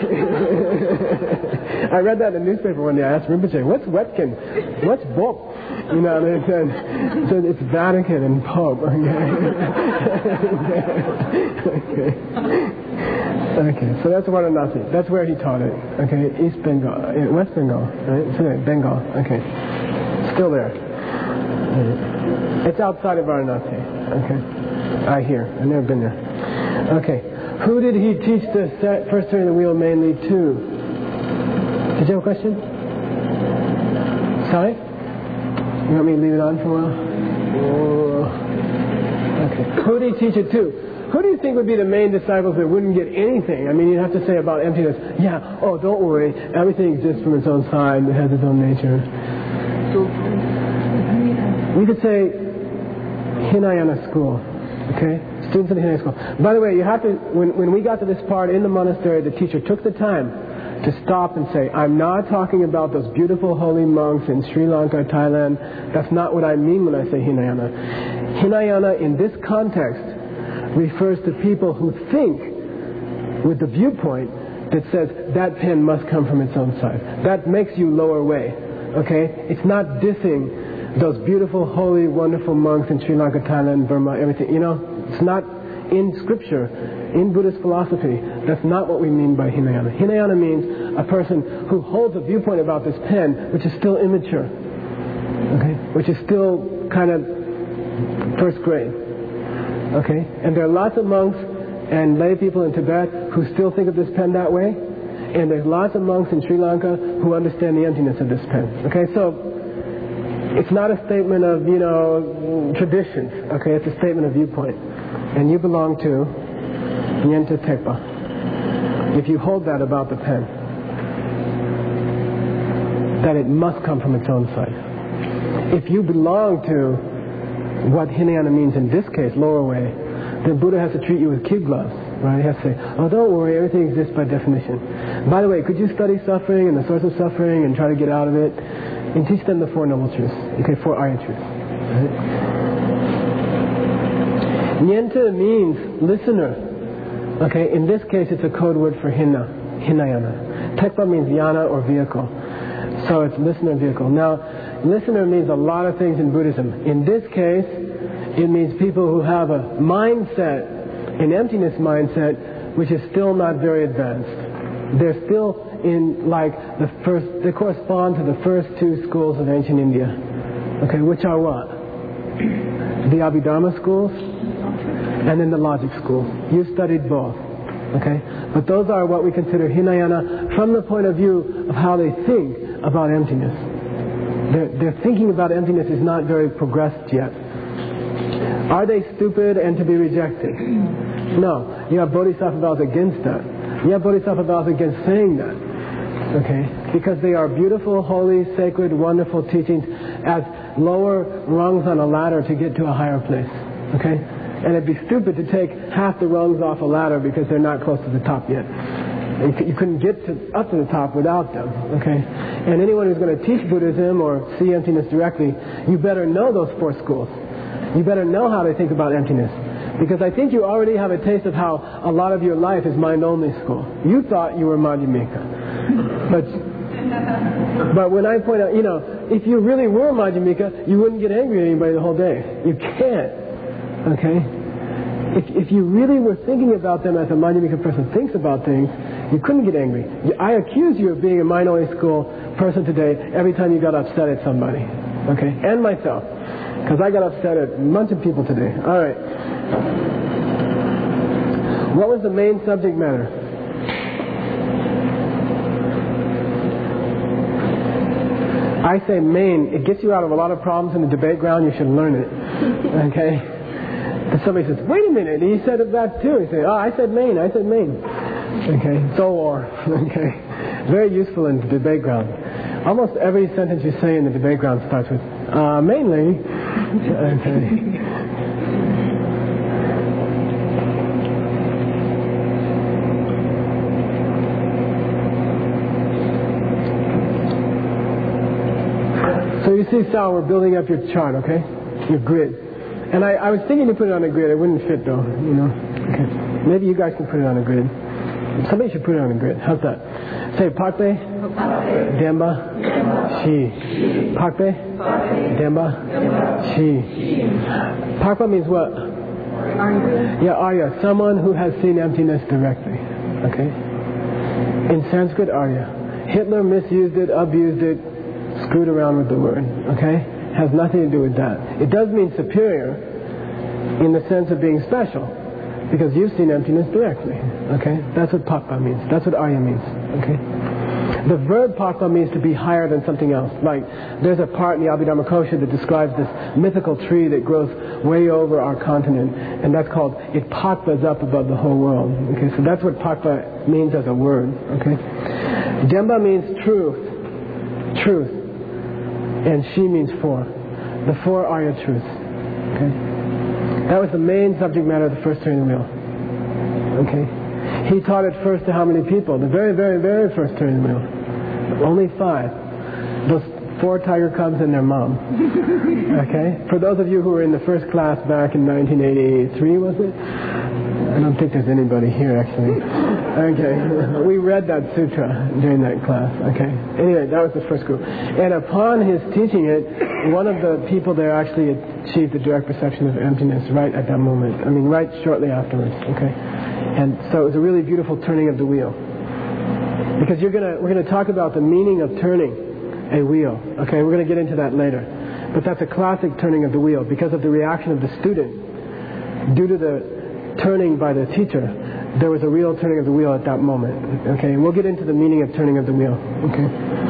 I read that in the newspaper one day. I asked Rinpoche, what's Wetkin? What's Pope? You know, they said, so it's Vatican and Pope. Okay. okay. Okay, so that's Varanasi. That's where he taught it. Okay, East Bengal, West Bengal, right? Sorry, Bengal. Okay, still there. It's outside of Varanasi. Okay, I hear. I've never been there. Okay. Who did he teach the first turning of the wheel mainly to? Did you have a question? Sorry? You want me to leave it on for a while? Oh. Okay. Who did he teach it to? Who do you think would be the main disciples that wouldn't get anything? I mean, you'd have to say about emptiness, yeah, oh, don't worry, everything exists from its own side, it has its own nature. We could say Hinayana school, okay? Students in the Hinayana school. By the way, you have to, when, when we got to this part in the monastery, the teacher took the time to stop and say, I'm not talking about those beautiful holy monks in Sri Lanka or Thailand. That's not what I mean when I say Hinayana. Hinayana in this context refers to people who think with the viewpoint that says that pen must come from its own side. That makes you lower way. Okay? It's not dissing those beautiful, holy, wonderful monks in Sri Lanka, Thailand, Burma, everything. You know, it's not in scripture, in Buddhist philosophy. That's not what we mean by Hinayana. Hinayana means a person who holds a viewpoint about this pen which is still immature. Okay? Which is still kind of first grade. Okay? And there are lots of monks and lay people in Tibet who still think of this pen that way. And there's lots of monks in Sri Lanka who understand the emptiness of this pen. Okay? So, it's not a statement of, you know, traditions. Okay? It's a statement of viewpoint. And you belong to Nyenta Tekpa. If you hold that about the pen, that it must come from its own side. If you belong to what Hinayana means in this case, lower way, then Buddha has to treat you with kid gloves, right? He has to say, oh, don't worry, everything exists by definition. By the way, could you study suffering and the source of suffering and try to get out of it? And teach them the Four Noble Truths. Okay, Four Arya Truths. Right? Nyenta means listener. Okay, in this case it's a code word for Hina, Hinayana. Tekpa means yana or vehicle. So it's listener vehicle. Now, listener means a lot of things in Buddhism. In this case, it means people who have a mindset, an emptiness mindset, which is still not very advanced. They're still in like the first, they correspond to the first two schools of ancient India. Okay, which are what? the Abhidharma schools, and then the logic schools. You studied both. Okay? But those are what we consider Hinayana from the point of view of how they think about emptiness. Their, their thinking about emptiness is not very progressed yet. Are they stupid and to be rejected? No. You have Bodhisattva vows against that. You have Bodhisattva vows against saying that. Okay? Because they are beautiful, holy, sacred, wonderful teachings as lower rungs on a ladder to get to a higher place. Okay? And it'd be stupid to take half the rungs off a ladder because they're not close to the top yet. You couldn't get to, up to the top without them. Okay? And anyone who's going to teach Buddhism or see emptiness directly, you better know those four schools. You better know how to think about emptiness. Because I think you already have a taste of how a lot of your life is mind-only school. You thought you were Madhyamika. But, but when I point out, you know, if you really were Madhyamika, you wouldn't get angry at anybody the whole day. You can't. Okay? If, if you really were thinking about them as a Madhyamika person thinks about things, you couldn't get angry. I accuse you of being a mind-only school person today every time you got upset at somebody. Okay? And myself. Because I got upset at a bunch of people today. All right. What was the main subject matter? I say main. It gets you out of a lot of problems in the debate ground. You should learn it. Okay? And somebody says, wait a minute. He said that too. You say, oh, I said main. I said main. Okay? So or. Okay? Very useful in the debate ground. Almost every sentence you say in the debate ground starts with, uh, mainly. Okay. So you see, Sal, we're building up your chart, okay? Your grid. And I, I was thinking to put it on a grid. It wouldn't fit, though, you know. Okay. Maybe you guys can put it on a grid. Somebody should put it on a grid. How's that? Say, Pakpe, Demba, Shi. Pakpe, Demba, Shi. Pakpa means what? Yeah, Arya. Someone who has seen emptiness directly. Okay? In Sanskrit, Arya. Hitler misused it, abused it, screwed around with the word. Okay? Has nothing to do with that. It does mean superior in the sense of being special. Because you've seen emptiness directly. Okay? That's what Pakpa means. That's what Arya means. Okay? The verb Pakpa means to be higher than something else. Like, there's a part in the Abhidharma Kosha that describes this mythical tree that grows way over our continent. And that's called, it Pakpas up above the whole world. Okay? So that's what Pakpa means as a word. Okay? Demba means truth. Truth. And Shi means four. The four Arya truths. Okay? That was the main subject matter of the first turning of the wheel. Okay? He taught it first to how many people? The very, very, very first turning of the wheel. Only five. Those four tiger cubs and their mom. Okay? For those of you who were in the first class back in nineteen eighty-three, was it? I don't think there's anybody here, actually. Okay. We read that sutra during that class. Okay. Anyway, that was the first group. And upon his teaching it, one of the people there actually achieved the direct perception of emptiness right at that moment. I mean, right shortly afterwards. Okay. And so it was a really beautiful turning of the wheel. Because you're gonna, we're going to talk about the meaning of turning a wheel. Okay. We're going to get into that later. But that's a classic turning of the wheel because of the reaction of the student due to the turning by the teacher. There was a real turning of the wheel at that moment. Okay, and we'll get into the meaning of turning of the wheel. Okay.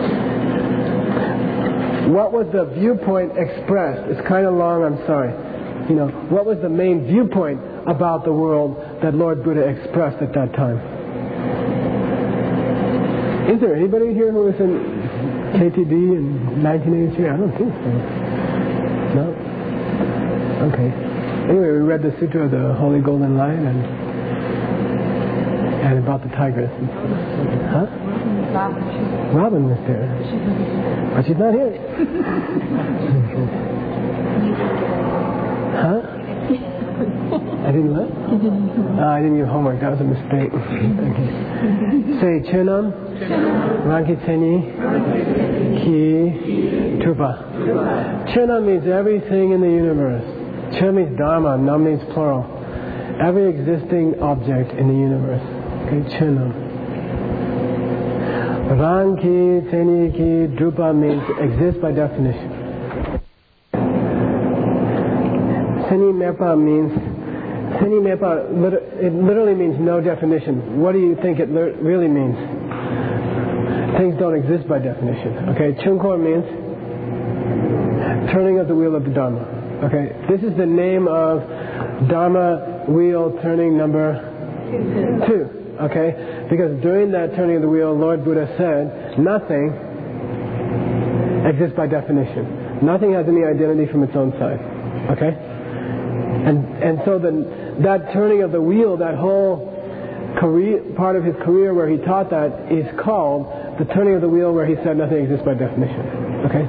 What was the viewpoint expressed? It's kind of long, I'm sorry. You know, what was the main viewpoint about the world that Lord Buddha expressed at that time? Is there anybody here who was in K T B in nineteen eighty-three? I don't think so. No? Okay. Anyway, we read the Sutra of the Holy Golden Lion and and about the tigress. Huh? Robin was there. But she's not here. Huh? I didn't what? Oh, I didn't give homework. That was a mistake. Okay. Say Chunam, Rankiteni, Ki, Tupa. Chunam means everything in the universe. Chun means Dharma, Nam means plural. Every existing object in the universe. Okay, Chunam. Ranki, Teniki, Drupa means exist by definition. Seni mepa means, Seni mepa, it literally means no definition. What do you think it really means? Things don't exist by definition. Okay, Chunkor means turning of the wheel of the Dharma. Okay, this is the name of Dharma wheel turning number two. Okay, because during that turning of the wheel, Lord Buddha said, nothing exists by definition. Nothing has any identity from its own side. Okay, and and so the that turning of the wheel, that whole career, part of his career where he taught that, is called the turning of the wheel, where he said nothing exists by definition. Okay.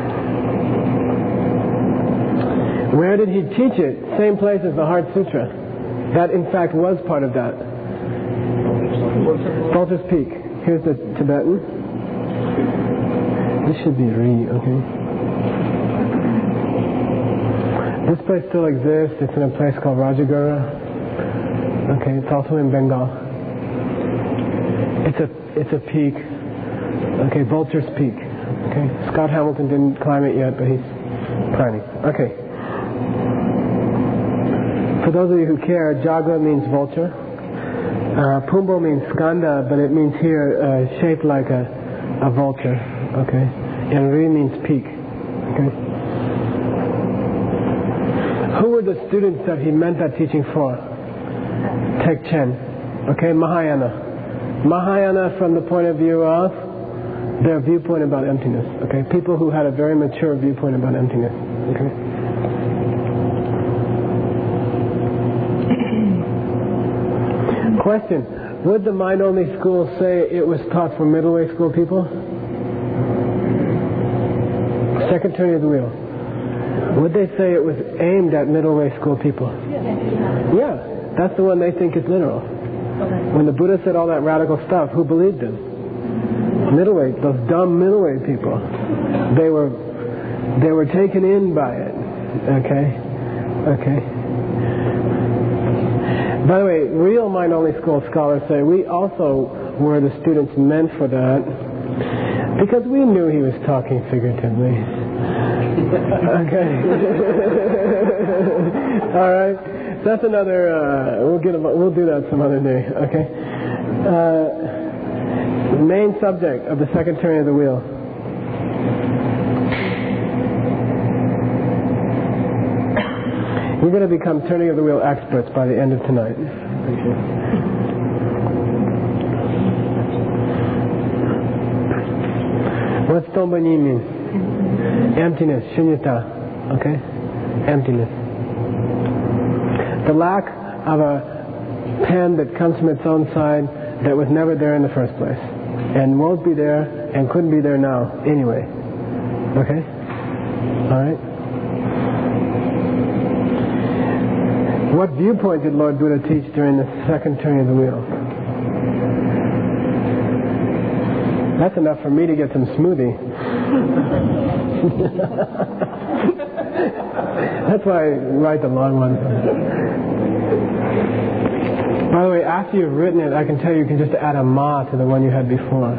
Where did he teach it? Same place as the Heart Sutra. That, in fact, was part of that. Vulture's Peak. Here's the Tibetan. This should be Ri, okay? This place still exists. It's in a place called Rajagura. Okay, it's also in Bengal. It's a it's a peak. Okay, Vulture's Peak. Okay, Scott Hamilton didn't climb it yet, but he's planning. Okay. For those of you who care, Jaga means vulture. Uh, Pumbo means skanda, but it means here uh, shaped like a, a vulture. Okay, and Ri means peak. Okay. Who were the students that he meant that teaching for? Tek Chen. Okay, Mahayana. Mahayana from the point of view of their viewpoint about emptiness. Okay, people who had a very mature viewpoint about emptiness. Okay. Question: would the mind-only school say it was taught for middle way school people? Second turning of the wheel. Would they say it was aimed at middle way school people? Yeah, that's the one they think is literal. When the Buddha said all that radical stuff, who believed him? Middleweight, those dumb middleweight people. They were, they were taken in by it. Okay, okay. By the way, real mind-only school scholars say we also were the students meant for that because we knew he was talking figuratively. Okay. All right. That's another. Uh, we'll get. A, we'll do that some other day. Okay. Uh, the main subject of the second turning of the wheel. We're going to become turning of the wheel experts by the end of tonight. What's Tombani mean? Emptiness, shunyata. Okay? Emptiness. The lack of a pen that comes from its own side that was never there in the first place. And won't be there and couldn't be there now anyway. Okay? Alright? What viewpoint did Lord Buddha teach during the second turning of the wheel? That's enough for me to get some smoothie. That's why I write the long one. By the way, after you've written it, I can tell you you can just add a ma to the one you had before.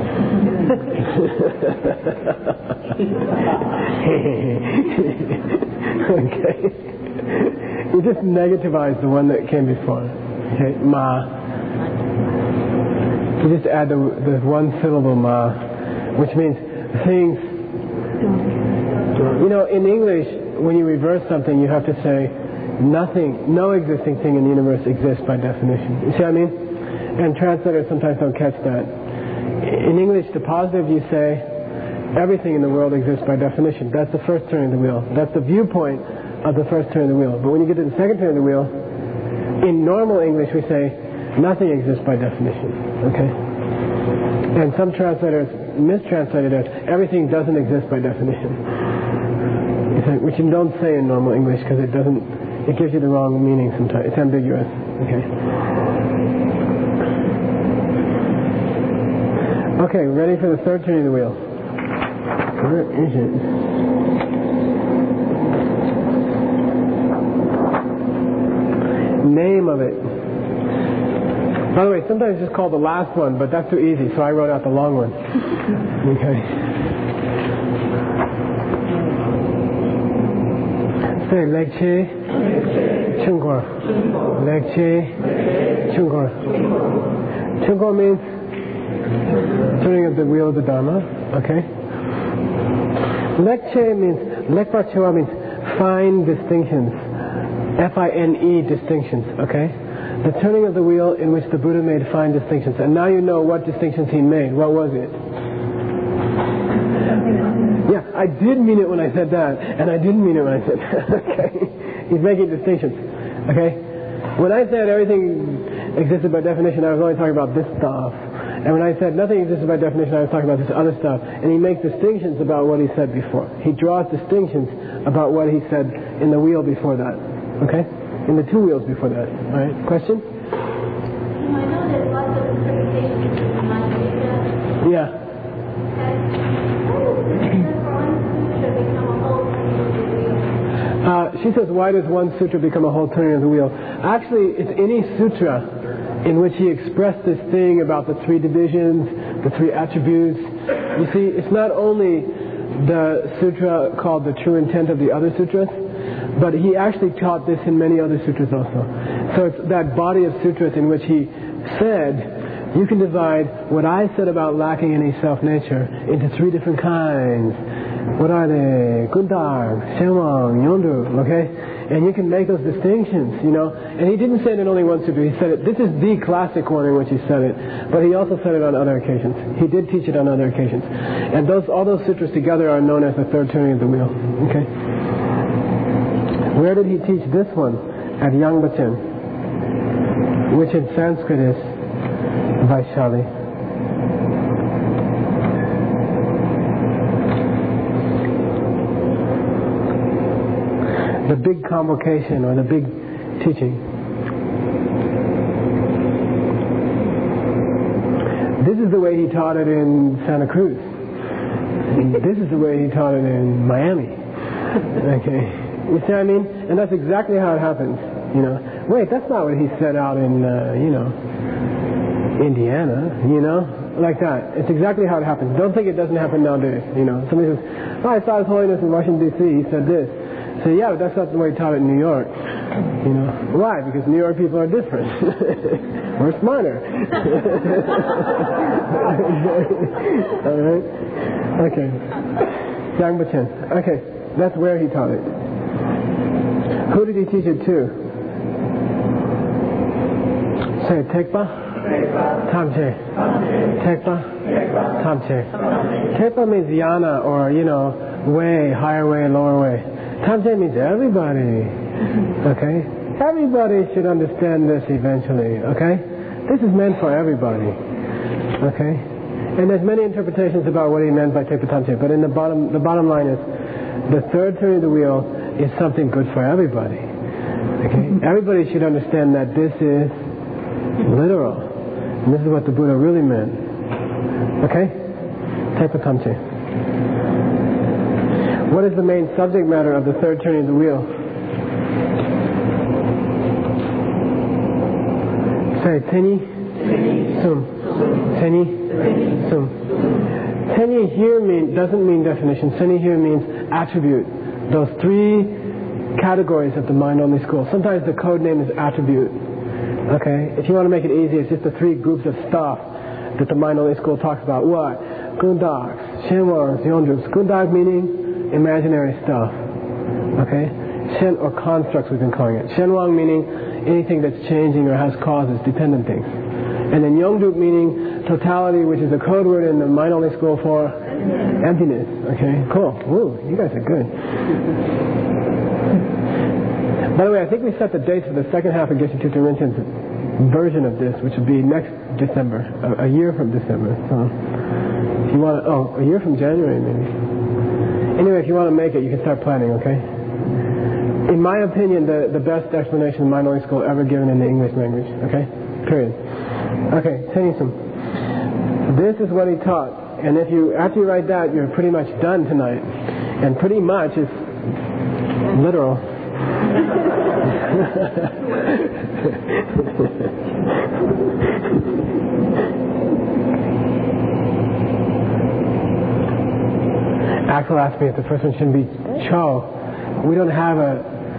Okay. You just negativize the one that came before. Okay, ma. You just add the, the one syllable ma, which means things. You know, in English, when you reverse something, you have to say nothing, no existing thing in the universe exists by definition. You see what I mean? And translators sometimes don't catch that. In English, the positive, you say everything in the world exists by definition. That's the first turn of the wheel. That's the viewpoint of the first turn of the wheel. But when you get to the second turn of the wheel, in normal English we say nothing exists by definition. Okay? And some translators mistranslate it as everything doesn't exist by definition. Like, which you don't say in normal English because it doesn't, it gives you the wrong meaning sometimes. It's ambiguous. Okay? Okay, ready for the third turn of the wheel. Where is it? Name of it. By the way, sometimes it's just called the last one, but that's too easy, so I wrote out the long one. Okay. Say Lekche Chungor. Lekche Chungor. Chungor means turning of the wheel of the Dharma. Okay. Lekche means Lekpa Chewa means fine distinctions. F I N E distinctions. Okay. The turning of the wheel in which the Buddha made fine distinctions. And now you know what distinctions he made. What was it? Yeah, I did mean it when I said that, and I didn't mean it when I said that. Okay? He's making distinctions. Okay? When I said everything existed by definition, I was only talking about this stuff. And when I said nothing existed by definition, I was talking about this other stuff. And he makes distinctions about what he said before. He draws distinctions about what he said in the wheel before that. Okay? In the two wheels before that. All right? Question? I know there's lots of interpretations in Mahayana. Yeah. Uh, she says, why does one sutra become a whole turning of the wheel? Actually, it's any sutra in which he expressed this thing about the three divisions, the three attributes. You see, it's not only the sutra called the true intent of the other sutras, but he actually taught this in many other sutras also. So it's that body of sutras in which he said, you can divide what I said about lacking any self-nature into three different kinds. What are they? Gundag, Shenwang, Yondu, okay? And you can make those distinctions, you know. And he didn't say it in only one sutra. He said it, this is the classic one in which he said it. But he also said it on other occasions. He did teach it on other occasions. And those, all those sutras together are known as the third turning of the wheel, okay? Where did he teach this one? At Yangbachen, which in Sanskrit is Vaishali. The big convocation or the big teaching. This is the way he taught it in Santa Cruz. This is the way he taught it in Miami. Okay. You see what I mean? And that's exactly how it happens. You know. Wait, that's not what he said out in, uh, you know, Indiana, you know, like that. It's exactly how it happens. Don't think it doesn't happen nowadays, you know. Somebody says, oh, I saw His Holiness in Washington, D C He said this. So yeah, but that's not the way he taught it in New York. You know. Why? Because New York people are different. We're smarter. All right? Okay. Yangbachen. Okay. That's where he taught it. Who did he teach it to? Say, Tekpa? Tamche. Tekpa? Tamche. Tekpa means yana, or, you know, way, higher way, lower way. Tamche means everybody. Okay? Everybody should understand this eventually. Okay? This is meant for everybody. Okay? And there's many interpretations about what he meant by Tekpa Tamche, but in the bottom, the bottom line is, the third turning of the wheel is something good for everybody. Okay? Everybody should understand that this is literal. And this is what the Buddha really meant. Okay? Tekpa Tamche. What is the main subject matter of the third turning of the wheel? Say, Teni, Sum. Teni, Sum. Teni here mean, doesn't mean definition. Teni here means attribute. Those three categories of the mind-only school. Sometimes the code name is attribute. Okay? If you want to make it easy, it's just the three groups of stuff that the mind-only school talks about. What? Gundags, Shenwangs, Yondrups. Gundag meaning imaginary stuff. Okay? Shen, or constructs we've been calling it. Shenwang meaning anything that's changing or has causes, dependent things. And then Yongdup meaning totality, which is a code word in the mind-only school for emptiness. Okay? Cool. Woo, you guys are good. By the way, I think we set the dates for the second half of Geshe Tutu Rinchen's version of this, which will be next December, a, a year from December. So, if you want to, oh, a year from January maybe. Anyway, if you want to make it, you can start planning, okay? In my opinion, the, the best explanation of mind-only school ever given in the English language, okay? Period. Okay, Tenisum. This is what he taught. And if you, after you write that, you're pretty much done tonight. And pretty much is literal. Axel asked me if the first one shouldn't be Cho. We don't have a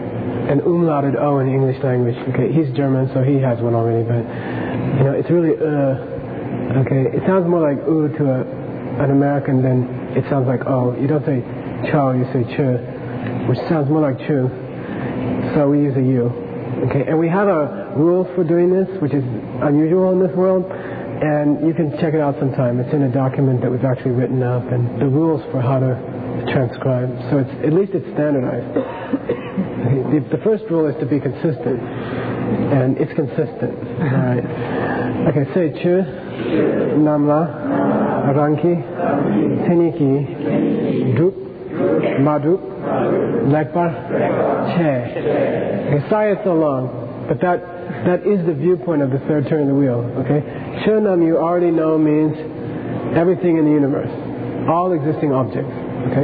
an umlauted O in the English language. Okay, he's German, so he has one already, but you know, it's really uh. Okay, it sounds more like oo to a, an American than it sounds like oh. You don't say chow, you say ch, which sounds more like chu. So we use a u. Okay, and we have a rules for doing this, which is unusual in this world. And you can check it out sometime. It's in a document that we've actually written up, and the rules for how to transcribe. So it's at least it's standardized. the, the first rule is to be consistent, and it's consistent. All right. Okay, say chu, namla, ranki, teniki, drup, madrup, lekpar, che. Okay, say it so long, but that that is the viewpoint of the third turn of the wheel. Okay, chunam you already know means everything in the universe, all existing objects. Okay.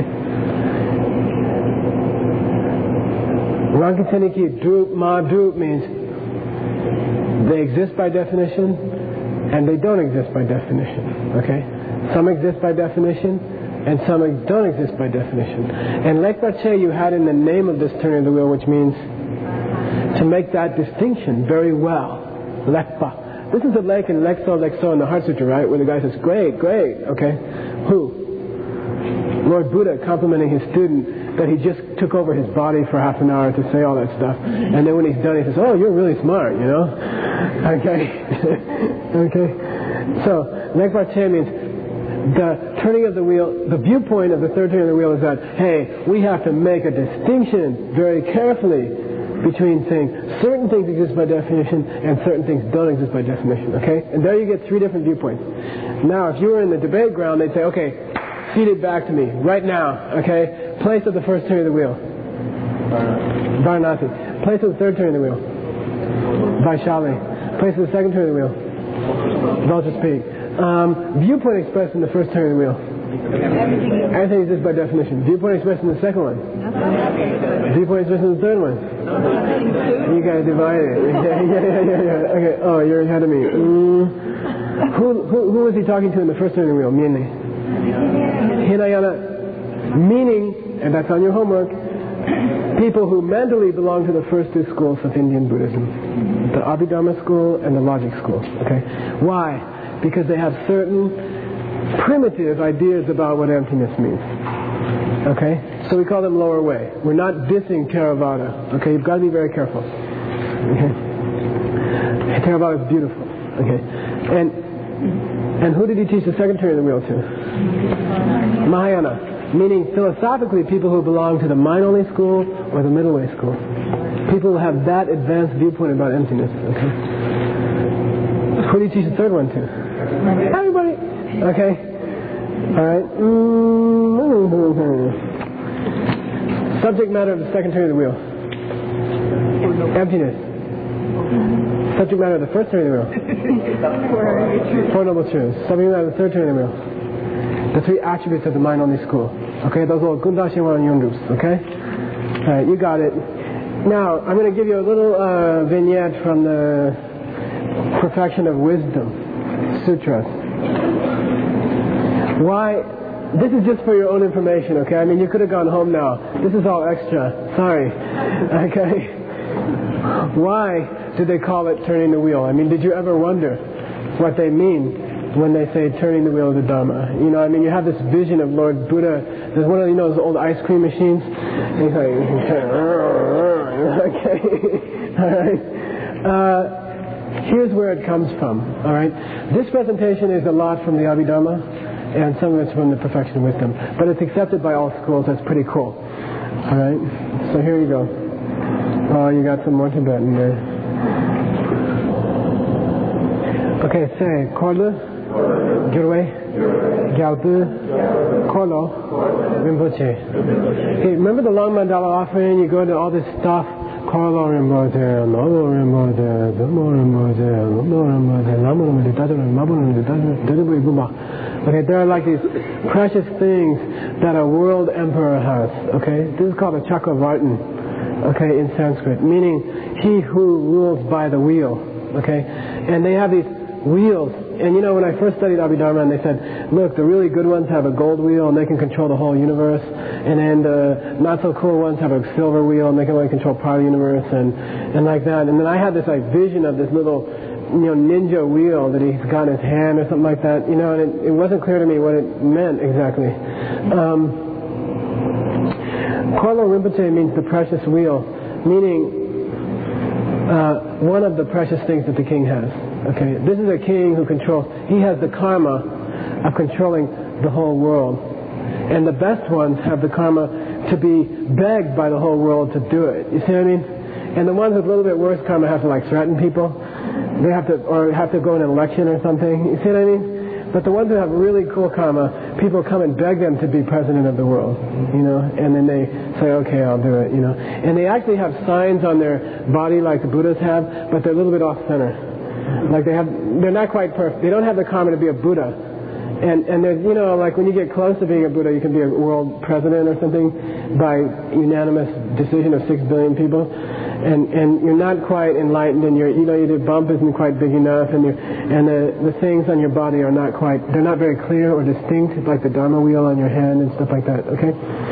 Rankateniki drup ma drup means they exist by definition and they don't exist by definition. Okay. Some exist by definition and some don't exist by definition. And lekpa che you had in the name of this turn of the wheel, which means to make that distinction very well. Lekpa. This is the lake in Lekso Lekso in the Heart Sutra, right? Where the guy says, great, great. Okay. Who? Lord Buddha complimenting his student that he just took over his body for half an hour to say all that stuff. And then when he's done, he says, oh, you're really smart, you know? Okay. Okay. So, Lekpa Che means the turning of the wheel, the viewpoint of the third turning of the wheel is that, hey, we have to make a distinction very carefully between saying certain things exist by definition and certain things don't exist by definition, okay? And there you get three different viewpoints. Now, if you were in the debate ground, they'd say, okay, feed it back to me right now, okay? Place of the first turn of the wheel. Varanasi. Place of the third turn of the wheel. Vaishali. Place of the second turn of the wheel. Vulture Peak. Um, viewpoint expressed in the first turn of the wheel. Everything. Everything exists by definition. Viewpoint expressed in the second one. Viewpoint expressed in the third one. You gotta divide it. Yeah, yeah, yeah, yeah, yeah. Okay. Oh, you're ahead of me. Mm. Who, who, who was he talking to in the first turn of the wheel? Mienne. Hinayana. Meaning, and that's on your homework, people who mentally belong to the first two schools of Indian Buddhism. The Abhidharma school and the logic school. Okay. Why? Because they have certain primitive ideas about what emptiness means. Okay? So we call them lower way. We're not dissing Theravada. Okay? You've got to be very careful. Okay? Theravada is beautiful. Okay? And and who did he teach the second turn of the wheel to? Mahayana. Meaning philosophically people who belong to the mind-only school or the middle way school. People who have that advanced viewpoint about emptiness. Okay? Who did he teach the third one to? Everybody. Okay? Alright. Mm-hmm. Subject matter of the second turn of the wheel. Emptiness. Subject matter of the first turn of the wheel. Four Noble Truths. Subject matter of the third turn of the wheel. The three attributes of the mind-only school. Okay? Those are Gunda, Shinwa, and Yundups. Okay? Alright, you got it. Now, I'm going to give you a little uh, vignette from the Perfection of Wisdom Sutras. Why? This is just for your own information, okay? I mean, you could have gone home now. This is all extra. Sorry. Okay? Why do they call it turning the wheel? I mean, did you ever wonder what they mean when they say turning the wheel of the Dharma? You know, I mean, you have this vision of Lord Buddha. There's one of, you know, those old ice cream machines. And he's like, okay. All right. Uh, here's where it comes from. All right. This presentation is a lot from the Abhidharma, and some of it's from the Perfection of Wisdom. But it's accepted by all schools. That's pretty cool. All right. So here you go. Oh, you got some more Tibetan there. Okay, say Korlu, Gyurwe, Gyalpu, Kolo, Rinpoche. Okay, remember the long mandala offering? You go to all this stuff. Kolo Rinpoche, Nobo Rinpoche, Dumo Rinpoche, Lumo Rinpoche, Lamo Rinpoche, Tato Rinpoche, Mabo Rinpoche, Dedebu Igumba. Okay, there are like these precious things that a world emperor has. Okay, this is called a Chakravartin. Okay, in Sanskrit, meaning he who rules by the wheel. Okay, and they have these wheels And you know, when I first studied Abhidharma, and they said, look, the really good ones have a gold wheel and they can control the whole universe, and then the not so cool ones have a silver wheel and they can only control part of the universe, and, and like that. And then I had this like vision of this little, you know, ninja wheel that he's got in his hand or something like that, you know, and it, it wasn't clear to me what it meant exactly. Um, Korlo Rinpoche means the precious wheel, meaning uh, one of the precious things that the king has. Okay, this is a king who controls, he has the karma of controlling the whole world. And the best ones have the karma to be begged by the whole world to do it. You see what I mean? And the ones with a little bit worse karma have to like threaten people. They have to, or have to go in an election or something. You see what I mean? But the ones who have really cool karma, people come and beg them to be president of the world, you know, and then they say, okay, I'll do it, you know. And they actually have signs on their body like the Buddhas have, but they're a little bit off center. Like they have, they're not quite perfect. They don't have the karma to be a Buddha. And, and there's, you know, like when you get close to being a Buddha, you can be a world president or something by unanimous decision of six billion people. And, and you're not quite enlightened, and your, you know, your bump isn't quite big enough, and, and the, the things on your body are not quite, they're not very clear or distinct, like the Dharma wheel on your hand and stuff like that, okay?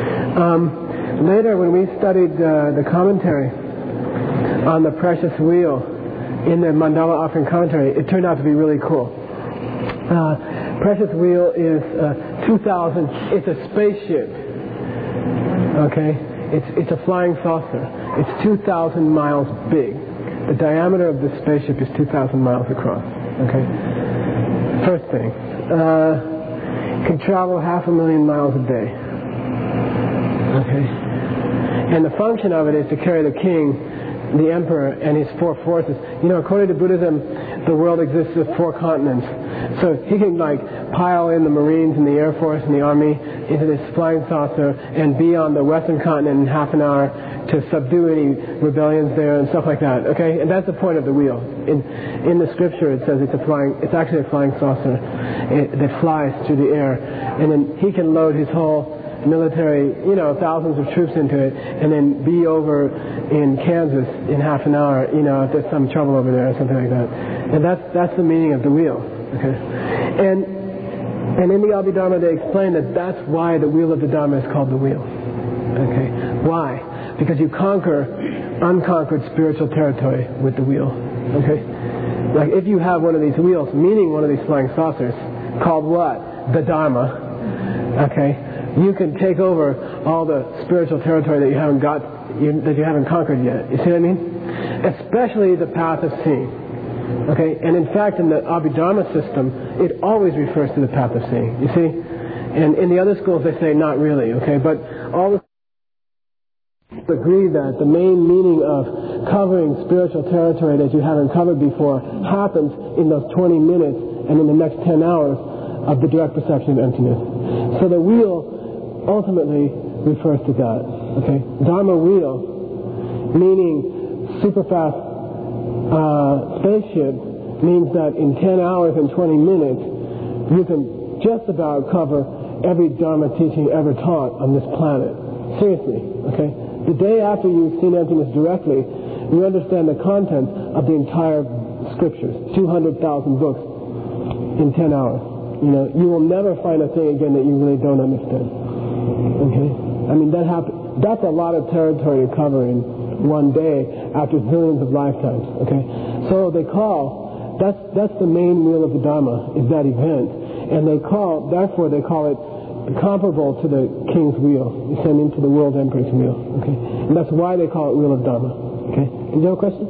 Um, later, when we studied uh, the commentary on the precious wheel in the Mandala Offering commentary, it turned out to be really cool. Uh, precious wheel is uh, two thousand, it's a spaceship, okay? It's, it's a flying saucer. It's two thousand miles big. The diameter of the spaceship is two thousand miles across. Okay? First thing. Uh, can travel half a million miles a day. Okay? And the function of it is to carry the king, the emperor, and his four forces. You know, according to Buddhism, the world exists with four continents. So he can like pile in the Marines and the Air Force and the Army into this flying saucer and be on the Western continent in half an hour to subdue any rebellions there and stuff like that. Okay, and that's the point of the wheel. In in the scripture, it says it's a flying. It's actually a flying saucer it, that flies through the air, and then he can load his whole military, you know, thousands of troops into it, and then be over in Kansas in half an hour, you know, if there's some trouble over there or something like that. And that's that's the meaning of the wheel. Okay, and and in the Abhidharma they explain that that's why the wheel of the Dharma is called the wheel. Okay, why? Because you conquer unconquered spiritual territory with the wheel. Okay, like if you have one of these wheels, meaning one of these flying saucers, called what? The Dharma. Okay. You can take over all the spiritual territory that you haven't got, you, that you haven't conquered yet. You see what I mean? Especially the path of seeing. Okay, and in fact, in the Abhidharma system, it always refers to the path of seeing. You see, and in the other schools they say not really. Okay, but all the agree that the main meaning of covering spiritual territory that you haven't covered before happens in those twenty minutes and in the next ten hours of the direct perception of emptiness. So the wheel ultimately refers to that. Okay, Dharma wheel, meaning super fast uh, spaceship, means that in ten hours and twenty minutes you can just about cover every Dharma teaching ever taught on this planet. Seriously, okay? The day after you've seen emptiness directly, you understand the content of the entire scriptures, two hundred thousand books in ten hours. You know, you will never find a thing again that you really don't understand. Okay? I mean, that happen, that's a lot of territory to cover in one day after zillions of lifetimes. Okay? So they call, that's that's the main wheel of the Dharma, is that event. And they call, therefore they call it comparable to the king's wheel, descending to the world emperor's wheel. Okay? And that's why they call it wheel of Dharma. Okay? Do you have a question?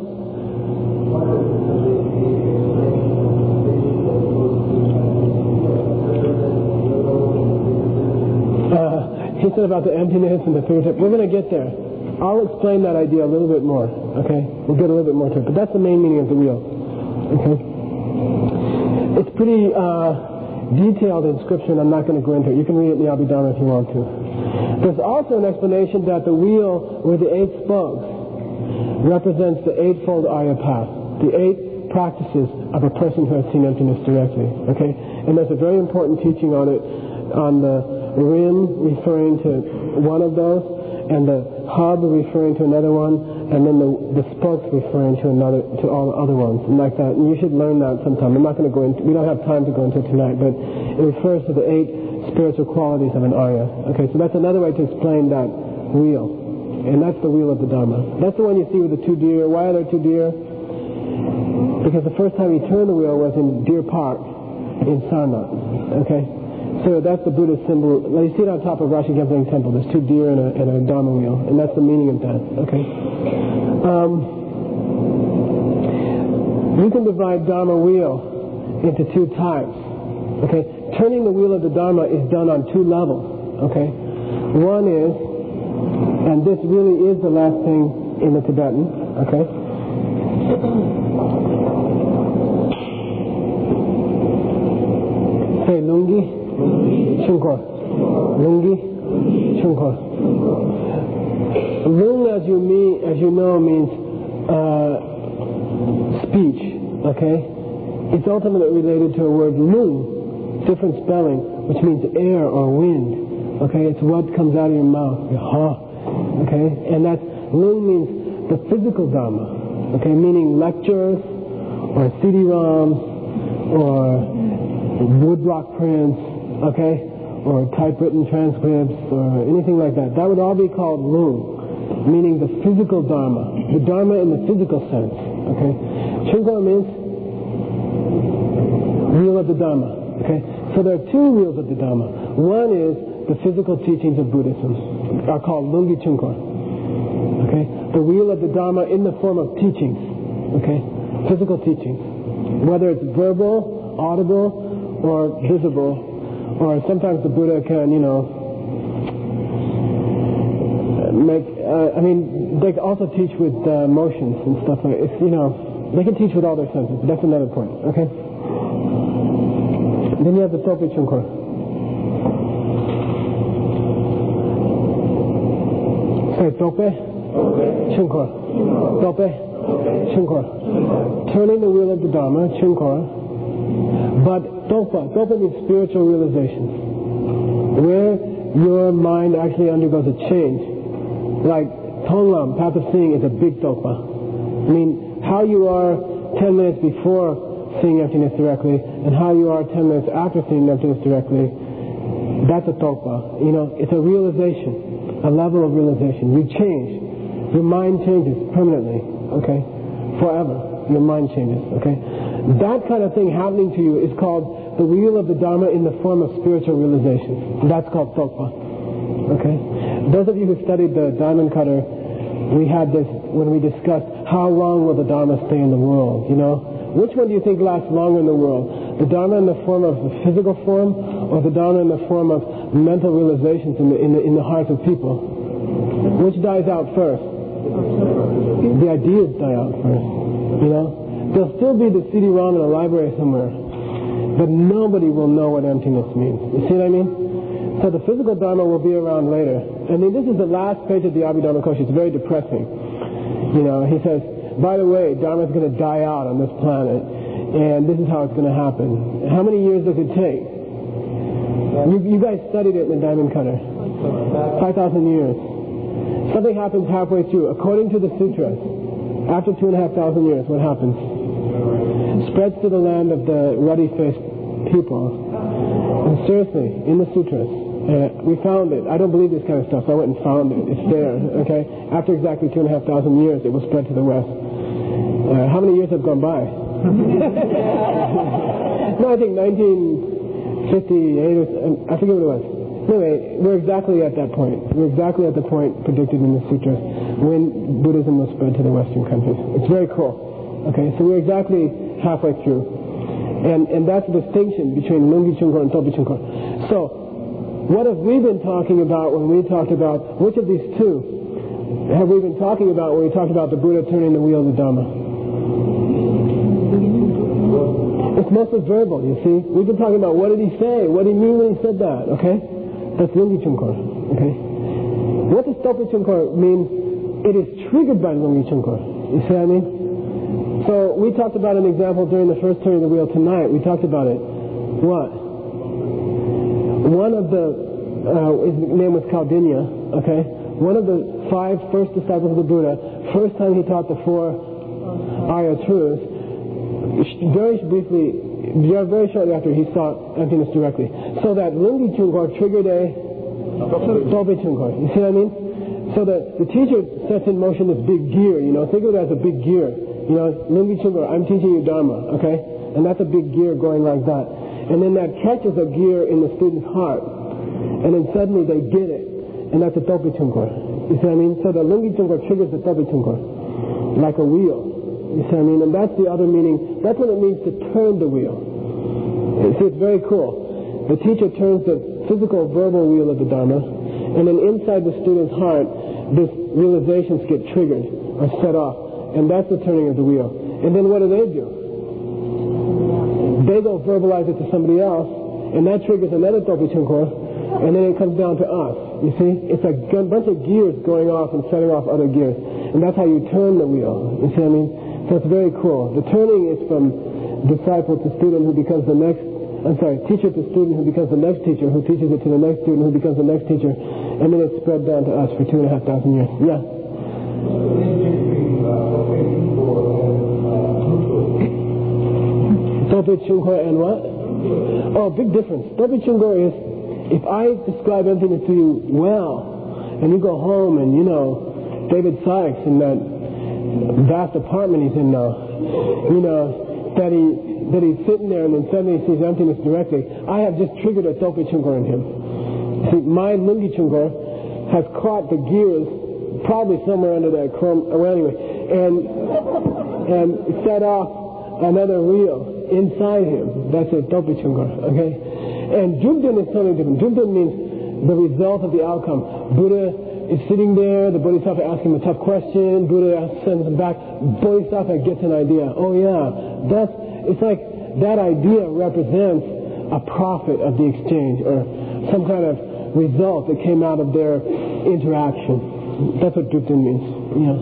He said about the emptiness and the fingertip. We're going to get there. I'll explain that idea a little bit more. Okay? We'll get a little bit more to it. But that's the main meaning of the wheel. Okay? It's pretty uh, detailed in Scripture, and I'm not going to go into it. You can read it in the Abhidharma if you want to. There's also an explanation that the wheel with the eight spokes represents the eightfold Arya path, the eight practices of a person who has seen emptiness directly. Okay? And there's a very important teaching on it, on the rim referring to one of those, and the hub referring to another one, and then the the spokes referring to another to all the other ones, and like that. And you should learn that sometime. I'm not going to go into. We don't have time to go into it tonight, but it refers to the eight spiritual qualities of an Arya. Okay, so that's another way to explain that wheel, and that's the wheel of the Dharma. That's the one you see with the two deer. Why are there two deer? Because the first time he turned the wheel was in Deer Park in Sarnath. Okay. So that's the Buddhist symbol. You see it on top of Rashi Kempling Temple. There's two deer and a, and a Dharma wheel, and that's the meaning of that. Okay. Um, we can divide Dharma wheel into two types. Okay. Turning the wheel of the Dharma is done on two levels. Okay. One is, and this really is the last thing in the Tibetan. Okay. Say lungi. Chunkor. Lungi. Chunkor. Lung, as you mean, as you know, means uh, speech. Okay, it's ultimately related to a word lung, different spelling, which means air or wind. Okay, it's what comes out of your mouth. Ha. Okay, and that lung means the physical dharma. Okay, meaning lectures or C D ROMs or woodblock prints. Okay, or typewritten transcripts, or anything like that. That would all be called lung, meaning the physical dharma, the dharma in the physical sense. Okay, Chunkor means wheel of the dharma. Okay, so there are two wheels of the dharma. One is the physical teachings of Buddhism, are called lungi Chunkor. Okay, the wheel of the dharma in the form of teachings. Okay, physical teachings, whether it's verbal, audible, or visible. Or sometimes the Buddha can, you know, make, uh, I mean, they also teach with uh, motions and stuff like that. It's, you know, they can teach with all their senses, but that's another point, okay? Then you have the Tope Chunkor. Say Tope? Chunkor. Tope? Chunkor. Turning the wheel of the Dharma, Chunkor. But Topa, Topa means spiritual realizations, where your mind actually undergoes a change. Like Tonglam, path of seeing, is a big Topa. I mean, how you are ten minutes before seeing emptiness directly, and how you are ten minutes after seeing emptiness directly, that's a Topa. You know, it's a realization, a level of realization. You change. Your mind changes permanently, okay? Forever. Your mind changes, okay? That kind of thing happening to you is called the wheel of the Dharma in the form of spiritual realization. That's called Tokpa. Okay? Those of you who studied the Diamond Cutter, we had this when we discussed how long will the Dharma stay in the world, you know? Which one do you think lasts longer in the world? The Dharma in the form of the physical form, or the Dharma in the form of mental realizations in the, in the, in the hearts of people? Which dies out first? The ideas die out first. You know, there'll still be the C D ROM in a library somewhere, but nobody will know what emptiness means. You see what I mean? So the physical Dharma will be around later. I mean, this is the last page of the Abhidharma Koshi. It's very depressing. You know, he says, by the way, Dharma is going to die out on this planet, and this is how it's going to happen. How many years does it take? You, you guys studied it in the Diamond Cutter. five thousand years. Something happens halfway through. According to the sutras, after two and a half thousand years, what happens? Spreads to the land of the ruddy-faced people. And seriously, in the sutras, uh, we found it. I don't believe this kind of stuff, so I went and found it. It's there, okay? After exactly two and a half thousand years, it will spread to the west. Uh, how many years have gone by? No, I think nineteen fifty-eight, or, I forget what it was. Anyway, we're exactly at that point. We're exactly at the point predicted in the sutras when Buddhism will spread to the Western countries. It's very cool. Okay, so we're exactly halfway through. And and that's the distinction between Lungi Chunkor and Tope Chunkor. So, what have we been talking about when we talked about, which of these two have we been talking about when we talked about the Buddha turning the wheel of the Dharma? It's mostly verbal, you see. We've been talking about what did he say, what did he mean when he said that, okay? That's Lungi Chunkor, okay? What does Tope Chunkor mean? It is triggered by Lungi Chunkor. You see what I mean? So we talked about an example during the first turn of the wheel tonight. We talked about it. What? One of the, uh, his name was Kaudinya, okay? one of the five first disciples of the Buddha, first time he taught the four Arya truths, very briefly, very shortly after he saw emptiness directly. So that Lungi Chungkor triggered a Dobe Chungkor. You see what I mean? So that the teacher sets in motion this big gear, you know, think of it as a big gear. You know, Lungi Chungkor, I'm teaching you Dharma, okay? And that's a big gear going like that. And then that catches a gear in the student's heart. And then suddenly they get it. And that's a Dobe Chungkor. You see what I mean? So the Lungi Chungkor triggers the Dobe Chungkor. Like a wheel. You see what I mean? And that's the other meaning. That's what it means to turn the wheel. You see, it's very cool. The teacher turns the physical, verbal wheel of the Dharma, and then inside the student's heart, this realizations get triggered or set off. And that's the turning of the wheel. And then what do they do? They go verbalize it to somebody else, and that triggers another Dobe Chungkor, and then it comes down to us. You see? It's a bunch of gears going off and setting off other gears. And that's how you turn the wheel. You see what I mean? So it's very cool. The turning is from disciple to student who becomes the next, I'm sorry, teacher to student who becomes the next teacher, who teaches it to the next student who becomes the next teacher, and then it's spread down to us for two and a half thousand years. Yeah? Dobe Chungkor and what? Oh, big difference. Dobe Chungkor is, if I describe emptiness to you well, and you go home and, you know, David Sykes in that vast apartment he's in now, you know, that he that he's sitting there and then suddenly he sees emptiness directly, I have just triggered a Dobe Chungkor in him. See, my Lungi Chungkor has caught the gears probably somewhere under that chrome, well anyway, and and set off another wheel inside him. That's a Dobe Chungkor, okay? And Jugden is something different. Jugden means the result of the outcome. Buddha is sitting there, the Bodhisattva asks him a tough question, Buddha sends him back, Bodhisattva gets an idea. Oh yeah, that's, it's like that idea represents a profit of the exchange, or some kind of result that came out of their interaction. That's what Jugden means. Yeah.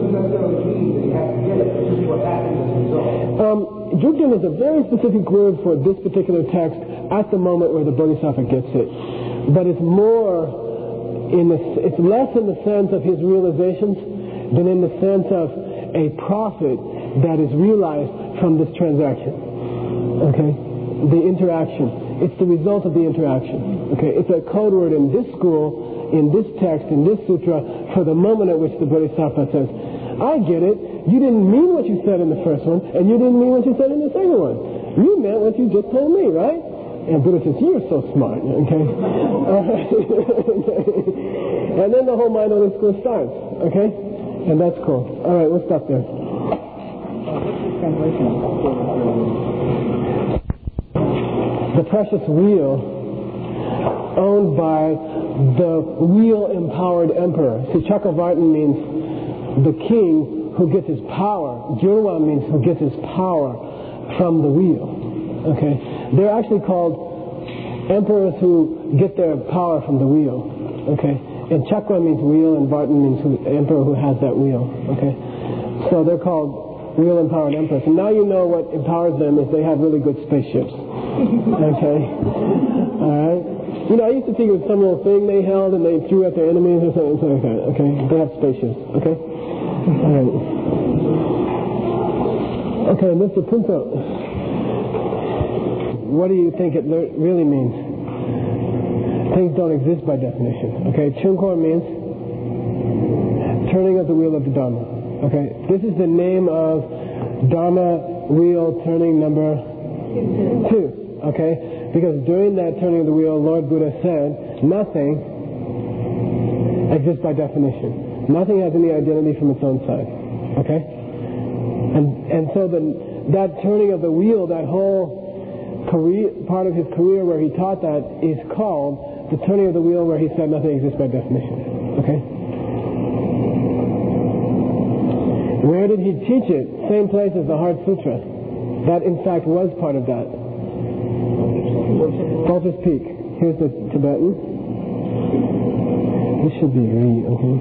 Um, Jugden is a very specific word for this particular text at the moment where the Bodhisattva gets it. But it's more in the, it's less in the sense of his realizations than in the sense of a profit that is realized from this transaction. Okay? The interaction. It's the result of the interaction. Okay? It's a code word in this school, in this text, in this sutra, for the moment at which the Bodhisattva says, I get it. You didn't mean what you said in the first one, and you didn't mean what you said in the second one. You meant what you just told me, right? And Buddha says, you're so smart, okay? And then the whole mind-only school starts, okay? And that's cool. All right, we'll stop there. The precious wheel owned by the wheel-empowered emperor. See, Chakravartin means the king who gets his power. Gyurwa means who gets his power from the wheel, okay? They're actually called emperors who get their power from the wheel, okay? And Chakra means wheel, and Vartan means who, emperor who has that wheel, okay? So they're called wheel-empowered emperors. And now you know what empowers them is they have really good spaceships, okay? All right? You know, I used to think it was some little thing they held and they threw at their enemies or something, something like that, okay? They have spaceships, okay? All right. Okay, Mister Punto. What do you think it le- really means? Things don't exist by definition. Okay, Chungkor means turning of the wheel of the Dharma. Okay, this is the name of Dharma wheel turning number two. Okay, because during that turning of the wheel, Lord Buddha said, nothing exists by definition. Nothing has any identity from its own side. Okay, and and so the that turning of the wheel, that whole career, part of his career where he taught that is called the turning of the wheel, where he said nothing exists by definition. Okay? Where did he teach it? Same place as the Heart Sutra. That in fact was part of that. Vulture's Peak. Here's the Tibetan. This should be re, okay?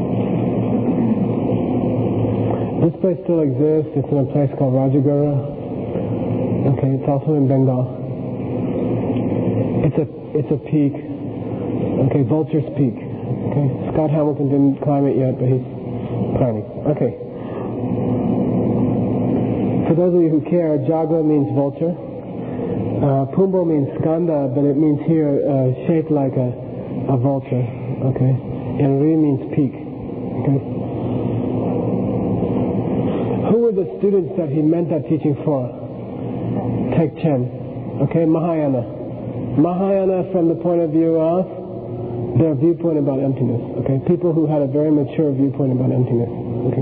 This place still exists. It's in a place called Rajagura. Okay, it's also in Bengal. It's a it's a peak. Okay, Vulture's Peak. Okay. Scott Hamilton didn't climb it yet, but he's climbing. Okay. For those of you who care, Jagla means vulture. Uh, Pumbo means skanda, but it means here uh, shaped like a, a vulture. Okay. And Ri means peak. Okay. Who were the students that he meant that teaching for? Tek Chen. Okay, Mahayana. Mahayana from the point of view of their viewpoint about emptiness. Okay, people who had a very mature viewpoint about emptiness. Okay.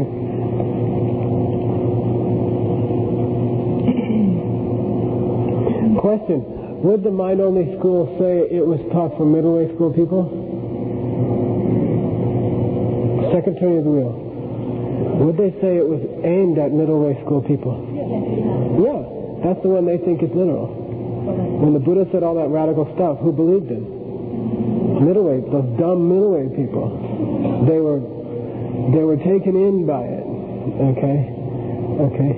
Question: would the mind-only school say it was taught for middle-way school people? Second turning of the wheel. Would they say it was aimed at middle-way school people? Yeah, that's the one they think is literal. When the Buddha said all that radical stuff, who believed him? Middle-way, those dumb middle-way people. They were, they were taken in by it. Okay, okay.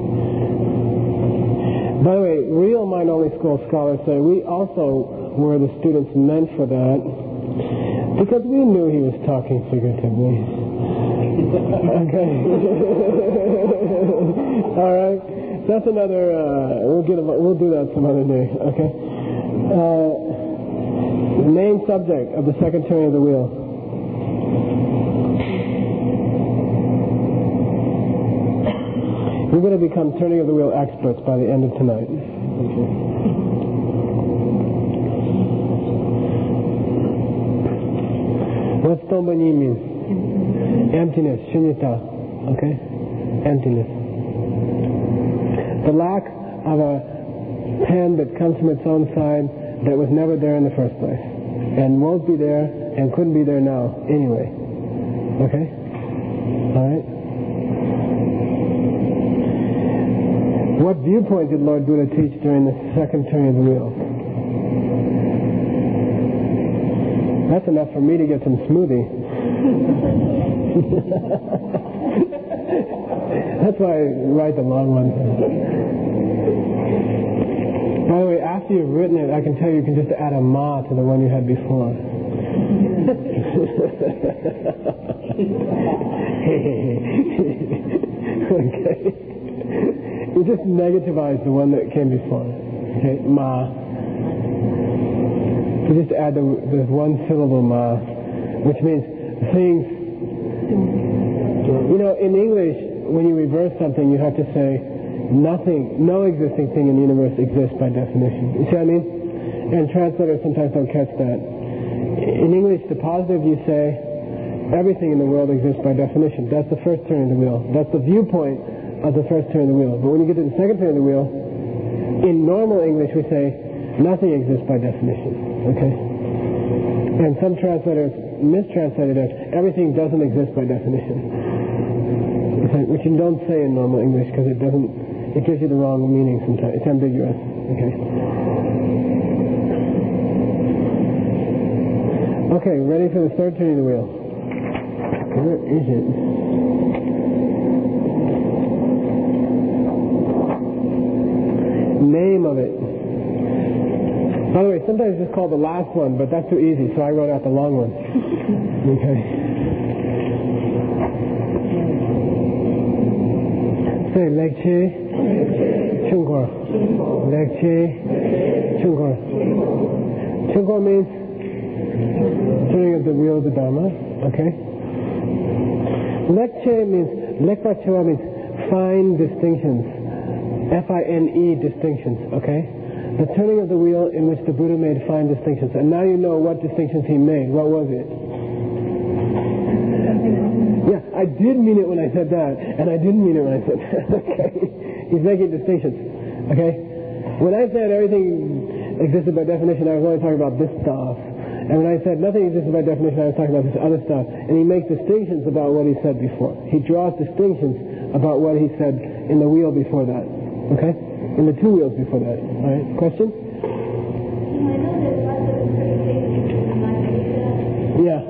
By the way, real mind-only school scholars say we also were the students meant for that because we knew he was talking figuratively. Okay. All right. That's another. Uh, we'll get. A, we'll do that some other day. Okay. Uh, the main subject of the second turning of the wheel. We're going to become turning of the wheel experts by the end of tonight. Okay. What's Tombanyi mean? Emptiness, shunyata. Okay? Emptiness. The lack of a pen that comes from its own side that was never there in the first place. And won't be there and couldn't be there now anyway. Okay? Alright? What viewpoint did Lord Buddha teach during the second turning of the wheel? That's enough for me to get some smoothie. That's why I write the long ones. By the way, after you've written it, I can tell you you can just add a ma to the one you had before. Okay. You just negativize the one that came before. Okay, ma. You just add the, the one syllable ma, which means things. You know, in English, when you reverse something, you have to say nothing, no existing thing in the universe exists by definition. You see what I mean? And translators sometimes don't catch that. In English, the positive you say everything in the world exists by definition. That's the first turn of the wheel. That's the viewpoint of the first turn of the wheel. But when you get to the second turn of the wheel, in normal English we say nothing exists by definition. Okay? And some translators mistranslated it. Everything doesn't exist by definition. Which you don't say in normal English because it doesn't, it gives you the wrong meaning sometimes. It's ambiguous. Okay? Okay, ready for the third turn of the wheel. Where is it? Name of it. By the way, sometimes it's just called the last one, but that's too easy, so I wrote out the long one. Okay. Say Lekche Chungkor. Lekche Chungkor. Chungkor means turning of the wheel of the Dharma. Okay. Lekche means Lekpa Chewa means fine distinctions. F I N E distinctions, okay? The turning of the wheel in which the Buddha made fine distinctions. And now you know what distinctions he made. What was it? Yeah, I did mean it when I said that, and I didn't mean it when I said that. Okay? He's making distinctions, okay? When I said everything existed by definition, I was only talking about this stuff. And when I said nothing existed by definition, I was talking about this other stuff. And he makes distinctions about what he said before. He draws distinctions about what he said in the wheel before that. Okay? In the two wheels before that. All right? Question? Yeah.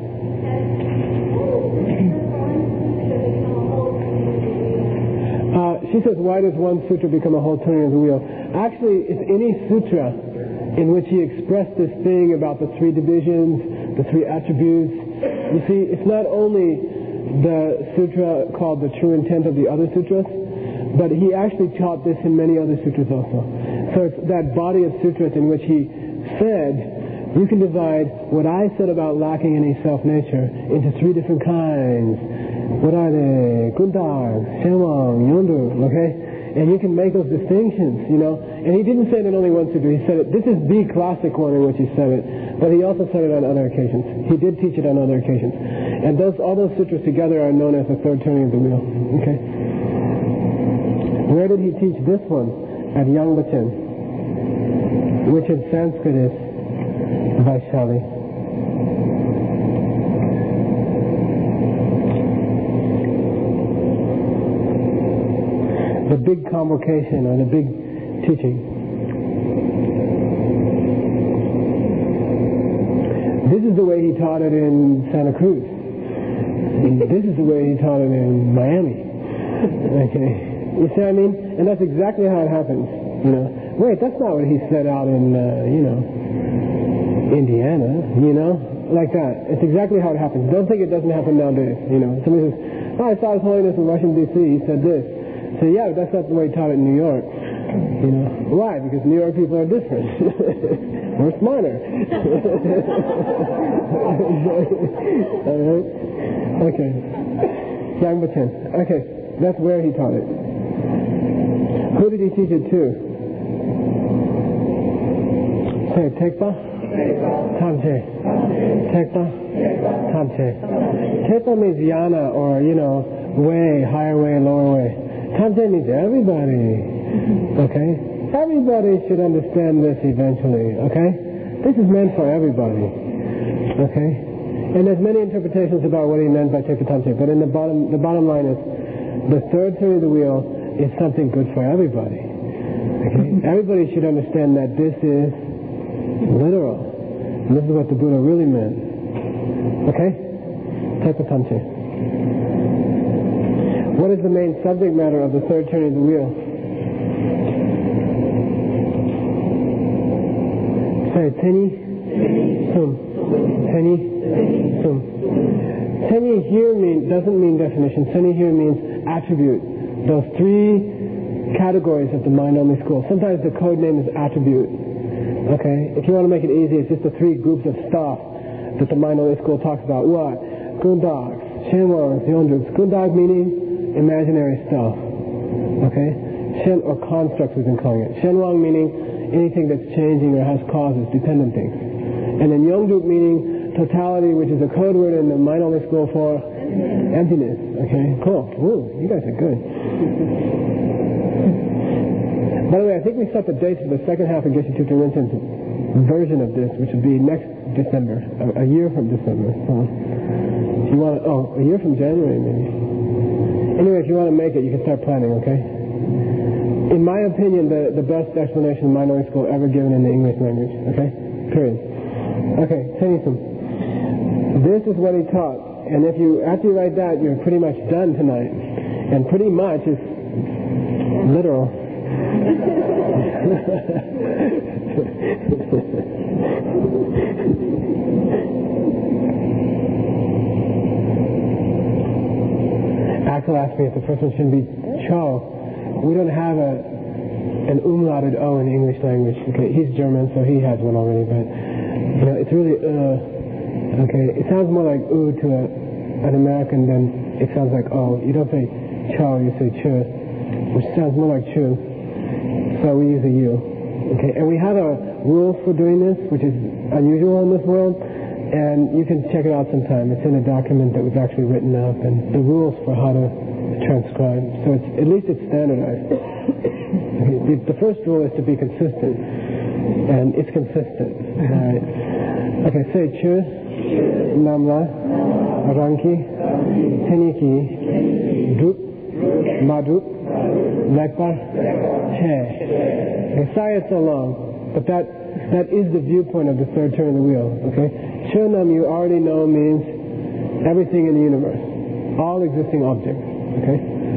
Uh, she says, why does one sutra become a whole turning of the wheel? Actually, it's any sutra in which he expressed this thing about the three divisions, the three attributes, You see, it's not only the sutra called the true intent of the other sutras, but he actually taught this in many other sutras also. So it's that body of sutras in which he said, you can divide what I said about lacking any self-nature into three different kinds. What are they? Kundag, Shenwang, Yondu, okay? And you can make those distinctions, you know. And he didn't say it in only one sutra. He said it, this is the classic one in which he said it, but he also said it on other occasions. He did teach it on other occasions. And those, all those sutras together are known as the third turning of the wheel, okay? Where did he teach this one? At Yangbachen, which in Sanskrit is Vaishali. The big convocation or the big teaching. This is the way he taught it in Santa Cruz. And this is the way he taught it in Miami. Okay. You see what I mean? And that's exactly how it happens. You know, wait, that's not what he said out in, uh, you know, Indiana, you know, like that. It's exactly how it happens. Don't think it doesn't happen nowadays, you know. Somebody says, oh, I saw His Holiness in Washington, D C, he said this. So yeah, but that's not the way he taught it in New York. You know, why? Because New York people are different. We're smarter. All right? Okay. Yangbachen. Okay, that's where he taught it. Who did he teach it to? Say, Tekpa? Tamche. Tekpa? Tamche. Tekpa means yana, or, you know, way, higher way, lower way. Tamche means everybody. Okay? Everybody should understand this eventually. Okay? This is meant for everybody. Okay? And there's many interpretations about what he meant by Tekpa Tamche, but in the bottom, the bottom line is, the third turn of the wheel is something good for everybody. Okay? Everybody should understand that this is literal. And this is what the Buddha really meant. Okay? Tekpa Tamche. What is the main subject matter of the third turn of the wheel? Say, Teni, Sum. Teni, Sum. Teni here mean, doesn't mean definition. Teni here means attribute. Those three categories of the mind-only school. Sometimes the code name is attribute. Okay? If you want to make it easy, it's just the three groups of stuff that the mind-only school talks about. What? Gundags, Shenwangs, Yondugs. Gundag meaning imaginary stuff. Okay? Shen, or constructs we've been calling it. Shenwang meaning anything that's changing or has causes, dependent things. And then Yongduk meaning totality, which is a code word in the mind-only school for emptiness. Okay, cool. Ooh, you guys are good. By the way, I think we set the dates for the second half of Geshe Tutu Rinpoche's version of this, which would be next December, a, a year from December. So, if you want to, oh, a year from January maybe. Anyway, if you want to make it, you can start planning, okay? In my opinion, the, the best explanation of mind-only school ever given in the English language, okay? Period. Okay, Tenisum. This is what he taught. And if you, after you write that, you're pretty much done tonight. And pretty much is literal. Axel asked me if the first one shouldn't be Cho. We don't have a an umlauted O in the English language. Okay, he's German, so he has one already, but you know, it's really uh. Okay, it sounds more like oo to a, an American than it sounds like oh. You don't say Cho, you say Chu, which sounds more like Chu. So we use a U. Okay, and we have a rule for doing this, which is unusual in this world, and you can check it out sometime. It's in a document that was actually written up, and the rules for how to transcribe. So it's, at least it's standardized. Okay, the, the first rule is to be consistent, and it's consistent. All right. Okay, say Chu, Namla, Ranki, Teniki, Drup, Madrup, Lekpa, Che. Okay, sorry it's so long, but that that is the viewpoint of the third turn of the wheel. Okay, Chunam you already know means everything in the universe, all existing objects. Okay.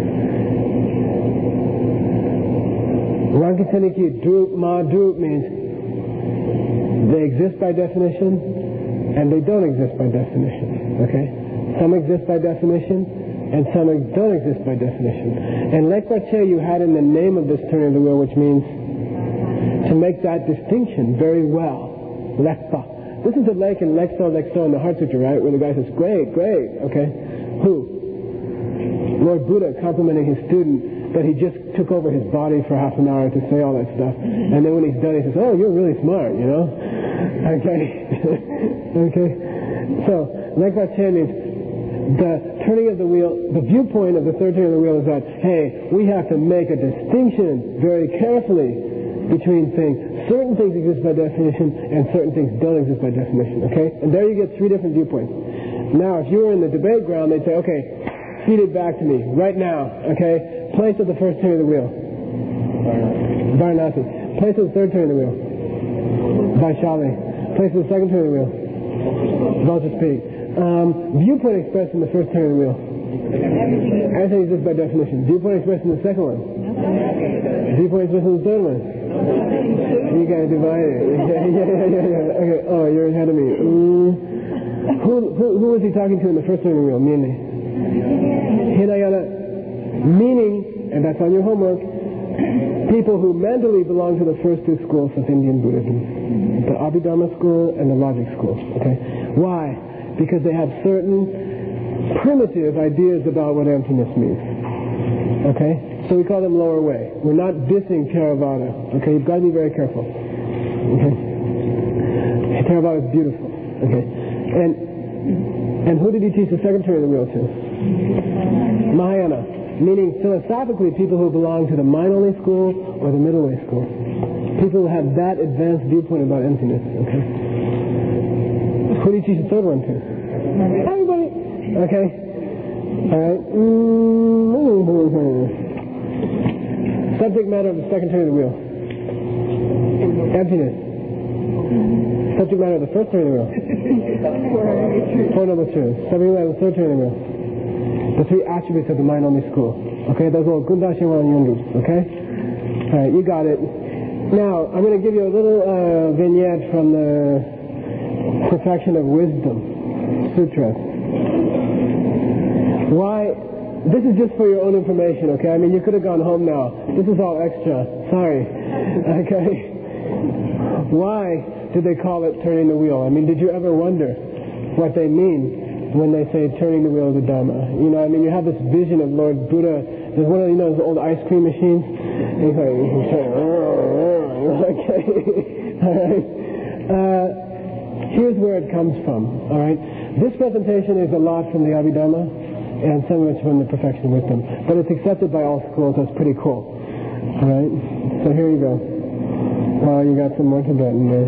Ranki Teniki Drup Madrup means they exist by definition and they don't exist by definition. Okay? Some exist by definition, and some don't exist by definition. And lekpache you had in the name of this turning of the wheel, which means to make that distinction very well. Lekpa. This is the lake in Lexo, Lexo in the Heart Sutra, right? Where the guy says, great, great, okay? Who? Lord Buddha complimenting his student that he just took over his body for half an hour to say all that stuff. And then when he's done, he says, oh, you're really smart, you know? Okay? Okay? So, lekpache means the turning of the wheel, the viewpoint of the third turning of the wheel is that, hey, we have to make a distinction very carefully between things. Certain things exist by definition and certain things don't exist by definition, okay? And there you get three different viewpoints. Now, if you were in the debate ground, they'd say, okay, feed it back to me right now, okay? Place of the first turn of the wheel. Varanasi. Place of the third turn of the wheel. Vaishali. Place of the second turn of the wheel. Vulture speak. Um, viewpoint expressed in the first turn of the wheel. Everything exists by definition. Viewpoint expressed in the second one. Viewpoint expressed in the third one. You gotta divide it. Yeah, yeah, yeah, yeah, yeah. Okay. Oh, you're ahead of me. Mm. Who, who, who was he talking to in the first turn of the wheel? Mene. Hinayana. Meaning, and that's on your homework, people who mentally belong to the first two schools of Indian Buddhism. The Abhidharma school and the logic school. Okay. Why? Because they have certain primitive ideas about what emptiness means. Okay? So we call them lower way. We're not dissing Theravada. Okay? You've got to be very careful. Okay? Theravada is beautiful. Okay? And and who did he teach the second turn of the wheel to? Mahayana. Meaning philosophically people who belong to the mind-only school or the middle-way school. People who have that advanced viewpoint about emptiness. Okay? Who did he teach the third one to? Everybody. Okay? Alright. Mm-hmm. Subject matter of the second turn of the wheel. Emptiness. Subject matter of the first turn of the wheel. Point number two. Subject matter of the third turn of the wheel. The three attributes of the mind-only school. Okay, those are Gunda, Shiva, and Yundu. Okay? Alright, you got it. Now, I'm going to give you a little uh, vignette from the Perfection of Wisdom Sutra. Why? This is just for your own information, okay? I mean, you could have gone home now. This is all extra. Sorry. Okay? Why did they call it turning the wheel? I mean, did you ever wonder what they mean when they say turning the wheel of the Dharma? You know, I mean, you have this vision of Lord Buddha. There's one of, you know, those old ice cream machines. And he's like, okay. All right. Uh, here's where it comes from, all right? This presentation is a lot from the Abhidharma, and some of it's from the Perfection of Wisdom. But it's accepted by all schools. That's pretty cool. All right? So here you go. Oh, you got some more Tibetan there.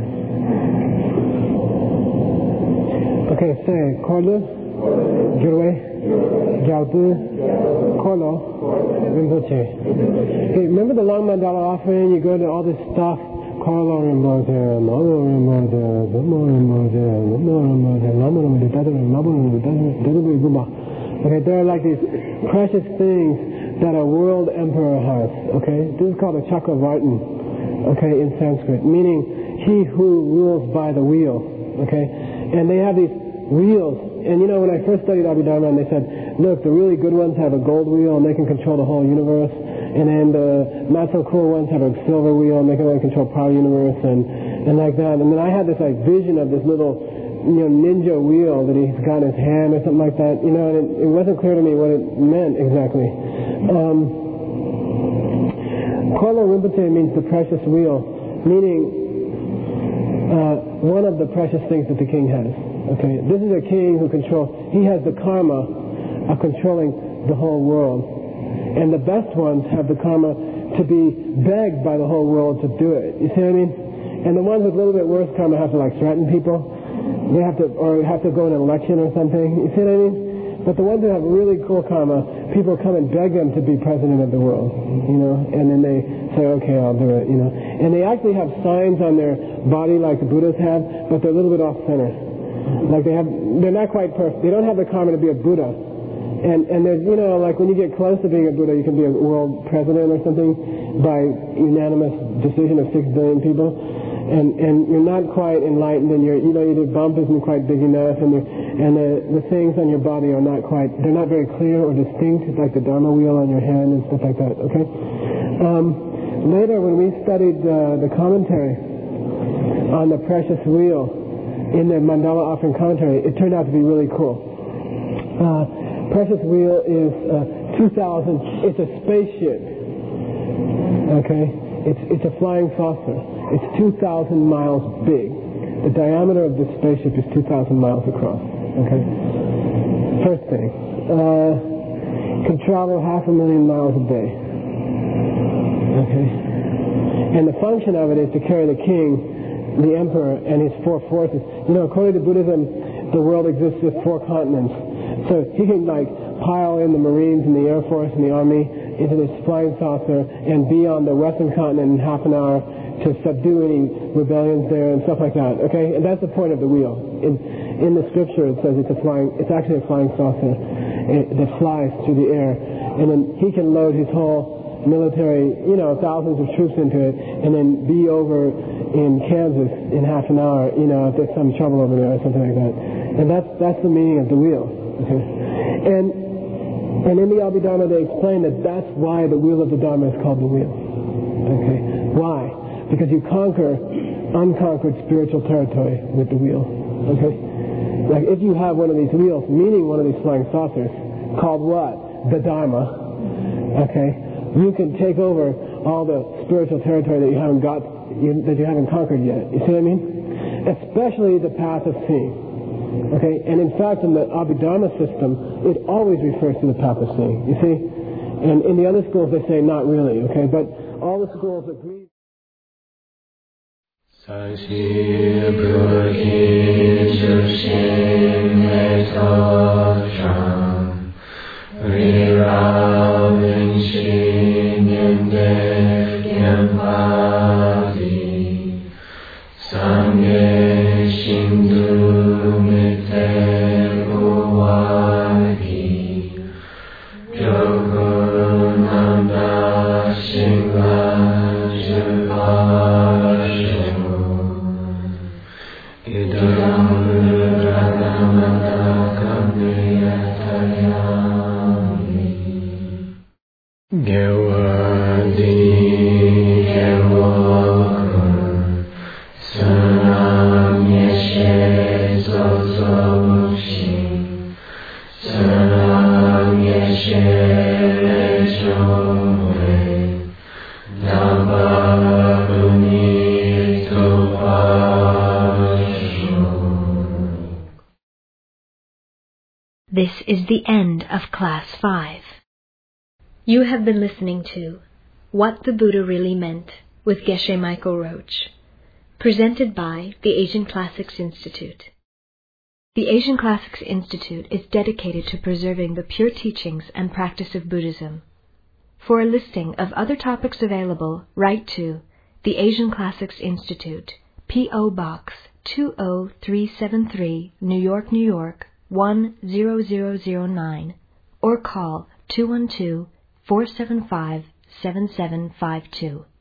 Okay, say, Korlu, Gyurwe, Gyalpu, Korlo, Rinpoche. Okay, remember the long mandala offering? You go to all this stuff. Korlo Rinpoche, Namo Rinpoche, Namo Rinpoche, Namo Rinpoche, Namo Rinpoche, Namo Rinpoche, Namo Rinpoche. Okay, there are like these precious things that a world emperor has. Okay, this is called a Chakravartin. Okay, in Sanskrit, meaning he who rules by the wheel. Okay, and they have these wheels. And you know, when I first studied Abhidharma, and they said, look, the really good ones have a gold wheel and they can control the whole universe, and then the not so cool ones have a silver wheel and they can only control part of the universe, and and like that. And then I had this like vision of this little, you know, ninja wheel that he's got in his hand or something like that, you know, and it, it wasn't clear to me what it meant exactly. Um, Korlo Rinpoche means the precious wheel, meaning uh, one of the precious things that the king has. Okay, this is a king who controls, he has the karma of controlling the whole world. And the best ones have the karma to be begged by the whole world to do it. You see what I mean? And the ones with a little bit worse karma have to like threaten people. They have to, or have to go in an election or something. You see what I mean? But the ones that have really cool karma, people come and beg them to be president of the world, you know, and then they say, okay, I'll do it, you know. And they actually have signs on their body like the Buddhas have, but they're a little bit off center. Like they have, they're not quite perfect. They don't have the karma to be a Buddha. And, and there's, you know, like when you get close to being a Buddha, you can be a world president or something by unanimous decision of six billion people. And, and you're not quite enlightened, and your, you know, your bump isn't quite big enough, and, and the, the things on your body are not quite, they're not very clear or distinct, like the Dharma wheel on your hand and stuff like that, okay? Um, later, when we studied uh, the commentary on the precious wheel in the Mandala Offering commentary, it turned out to be really cool. Uh, precious wheel is uh, two thousand, it's a spaceship, okay? It's, it's a flying saucer. It's two thousand miles big. The diameter of this spaceship is two thousand miles across. Okay? First thing. Uh, can travel half a million miles a day. Okay? And the function of it is to carry the king, the emperor, and his four forces. You know, according to Buddhism, the world exists with four continents. So he can, like, pile in the Marines and the Air Force and the Army into this flying saucer and be on the Western continent in half an hour to subdue any rebellions there and stuff like that. Okay, and that's the point of the wheel. In in the scripture, it says it's a flying. It's actually a flying saucer that flies through the air, and then he can load his whole military, you know, thousands of troops into it, and then be over in Kansas in half an hour. You know, if there's some trouble over there or something like that. And that's that's the meaning of the wheel. Okay, and. And in the Abhidharma they explain that that's why the wheel of the Dharma is called the wheel. Okay. Why? Because you conquer unconquered spiritual territory with the wheel. Okay? Like if you have one of these wheels, meaning one of these flying saucers, called what? The Dharma. Okay? You can take over all the spiritual territory that you haven't got, you, that you haven't conquered yet. You see what I mean? Especially the path of seeing. Okay, and in fact, in the Abhidharma system, it always refers to the path of seeing. You see, and in the other schools they say not really. Okay, but all the schools agree. This is the end of Class five. You have been listening to What the Buddha Really Meant with Geshe Michael Roach, presented by the Asian Classics Institute. The Asian Classics Institute is dedicated to preserving the pure teachings and practice of Buddhism. For a listing of other topics available, write to the Asian Classics Institute, P O Box two oh three seven three, New York, New York, one zero zero zero nine, or call two one two, four seven five, seven seven five two.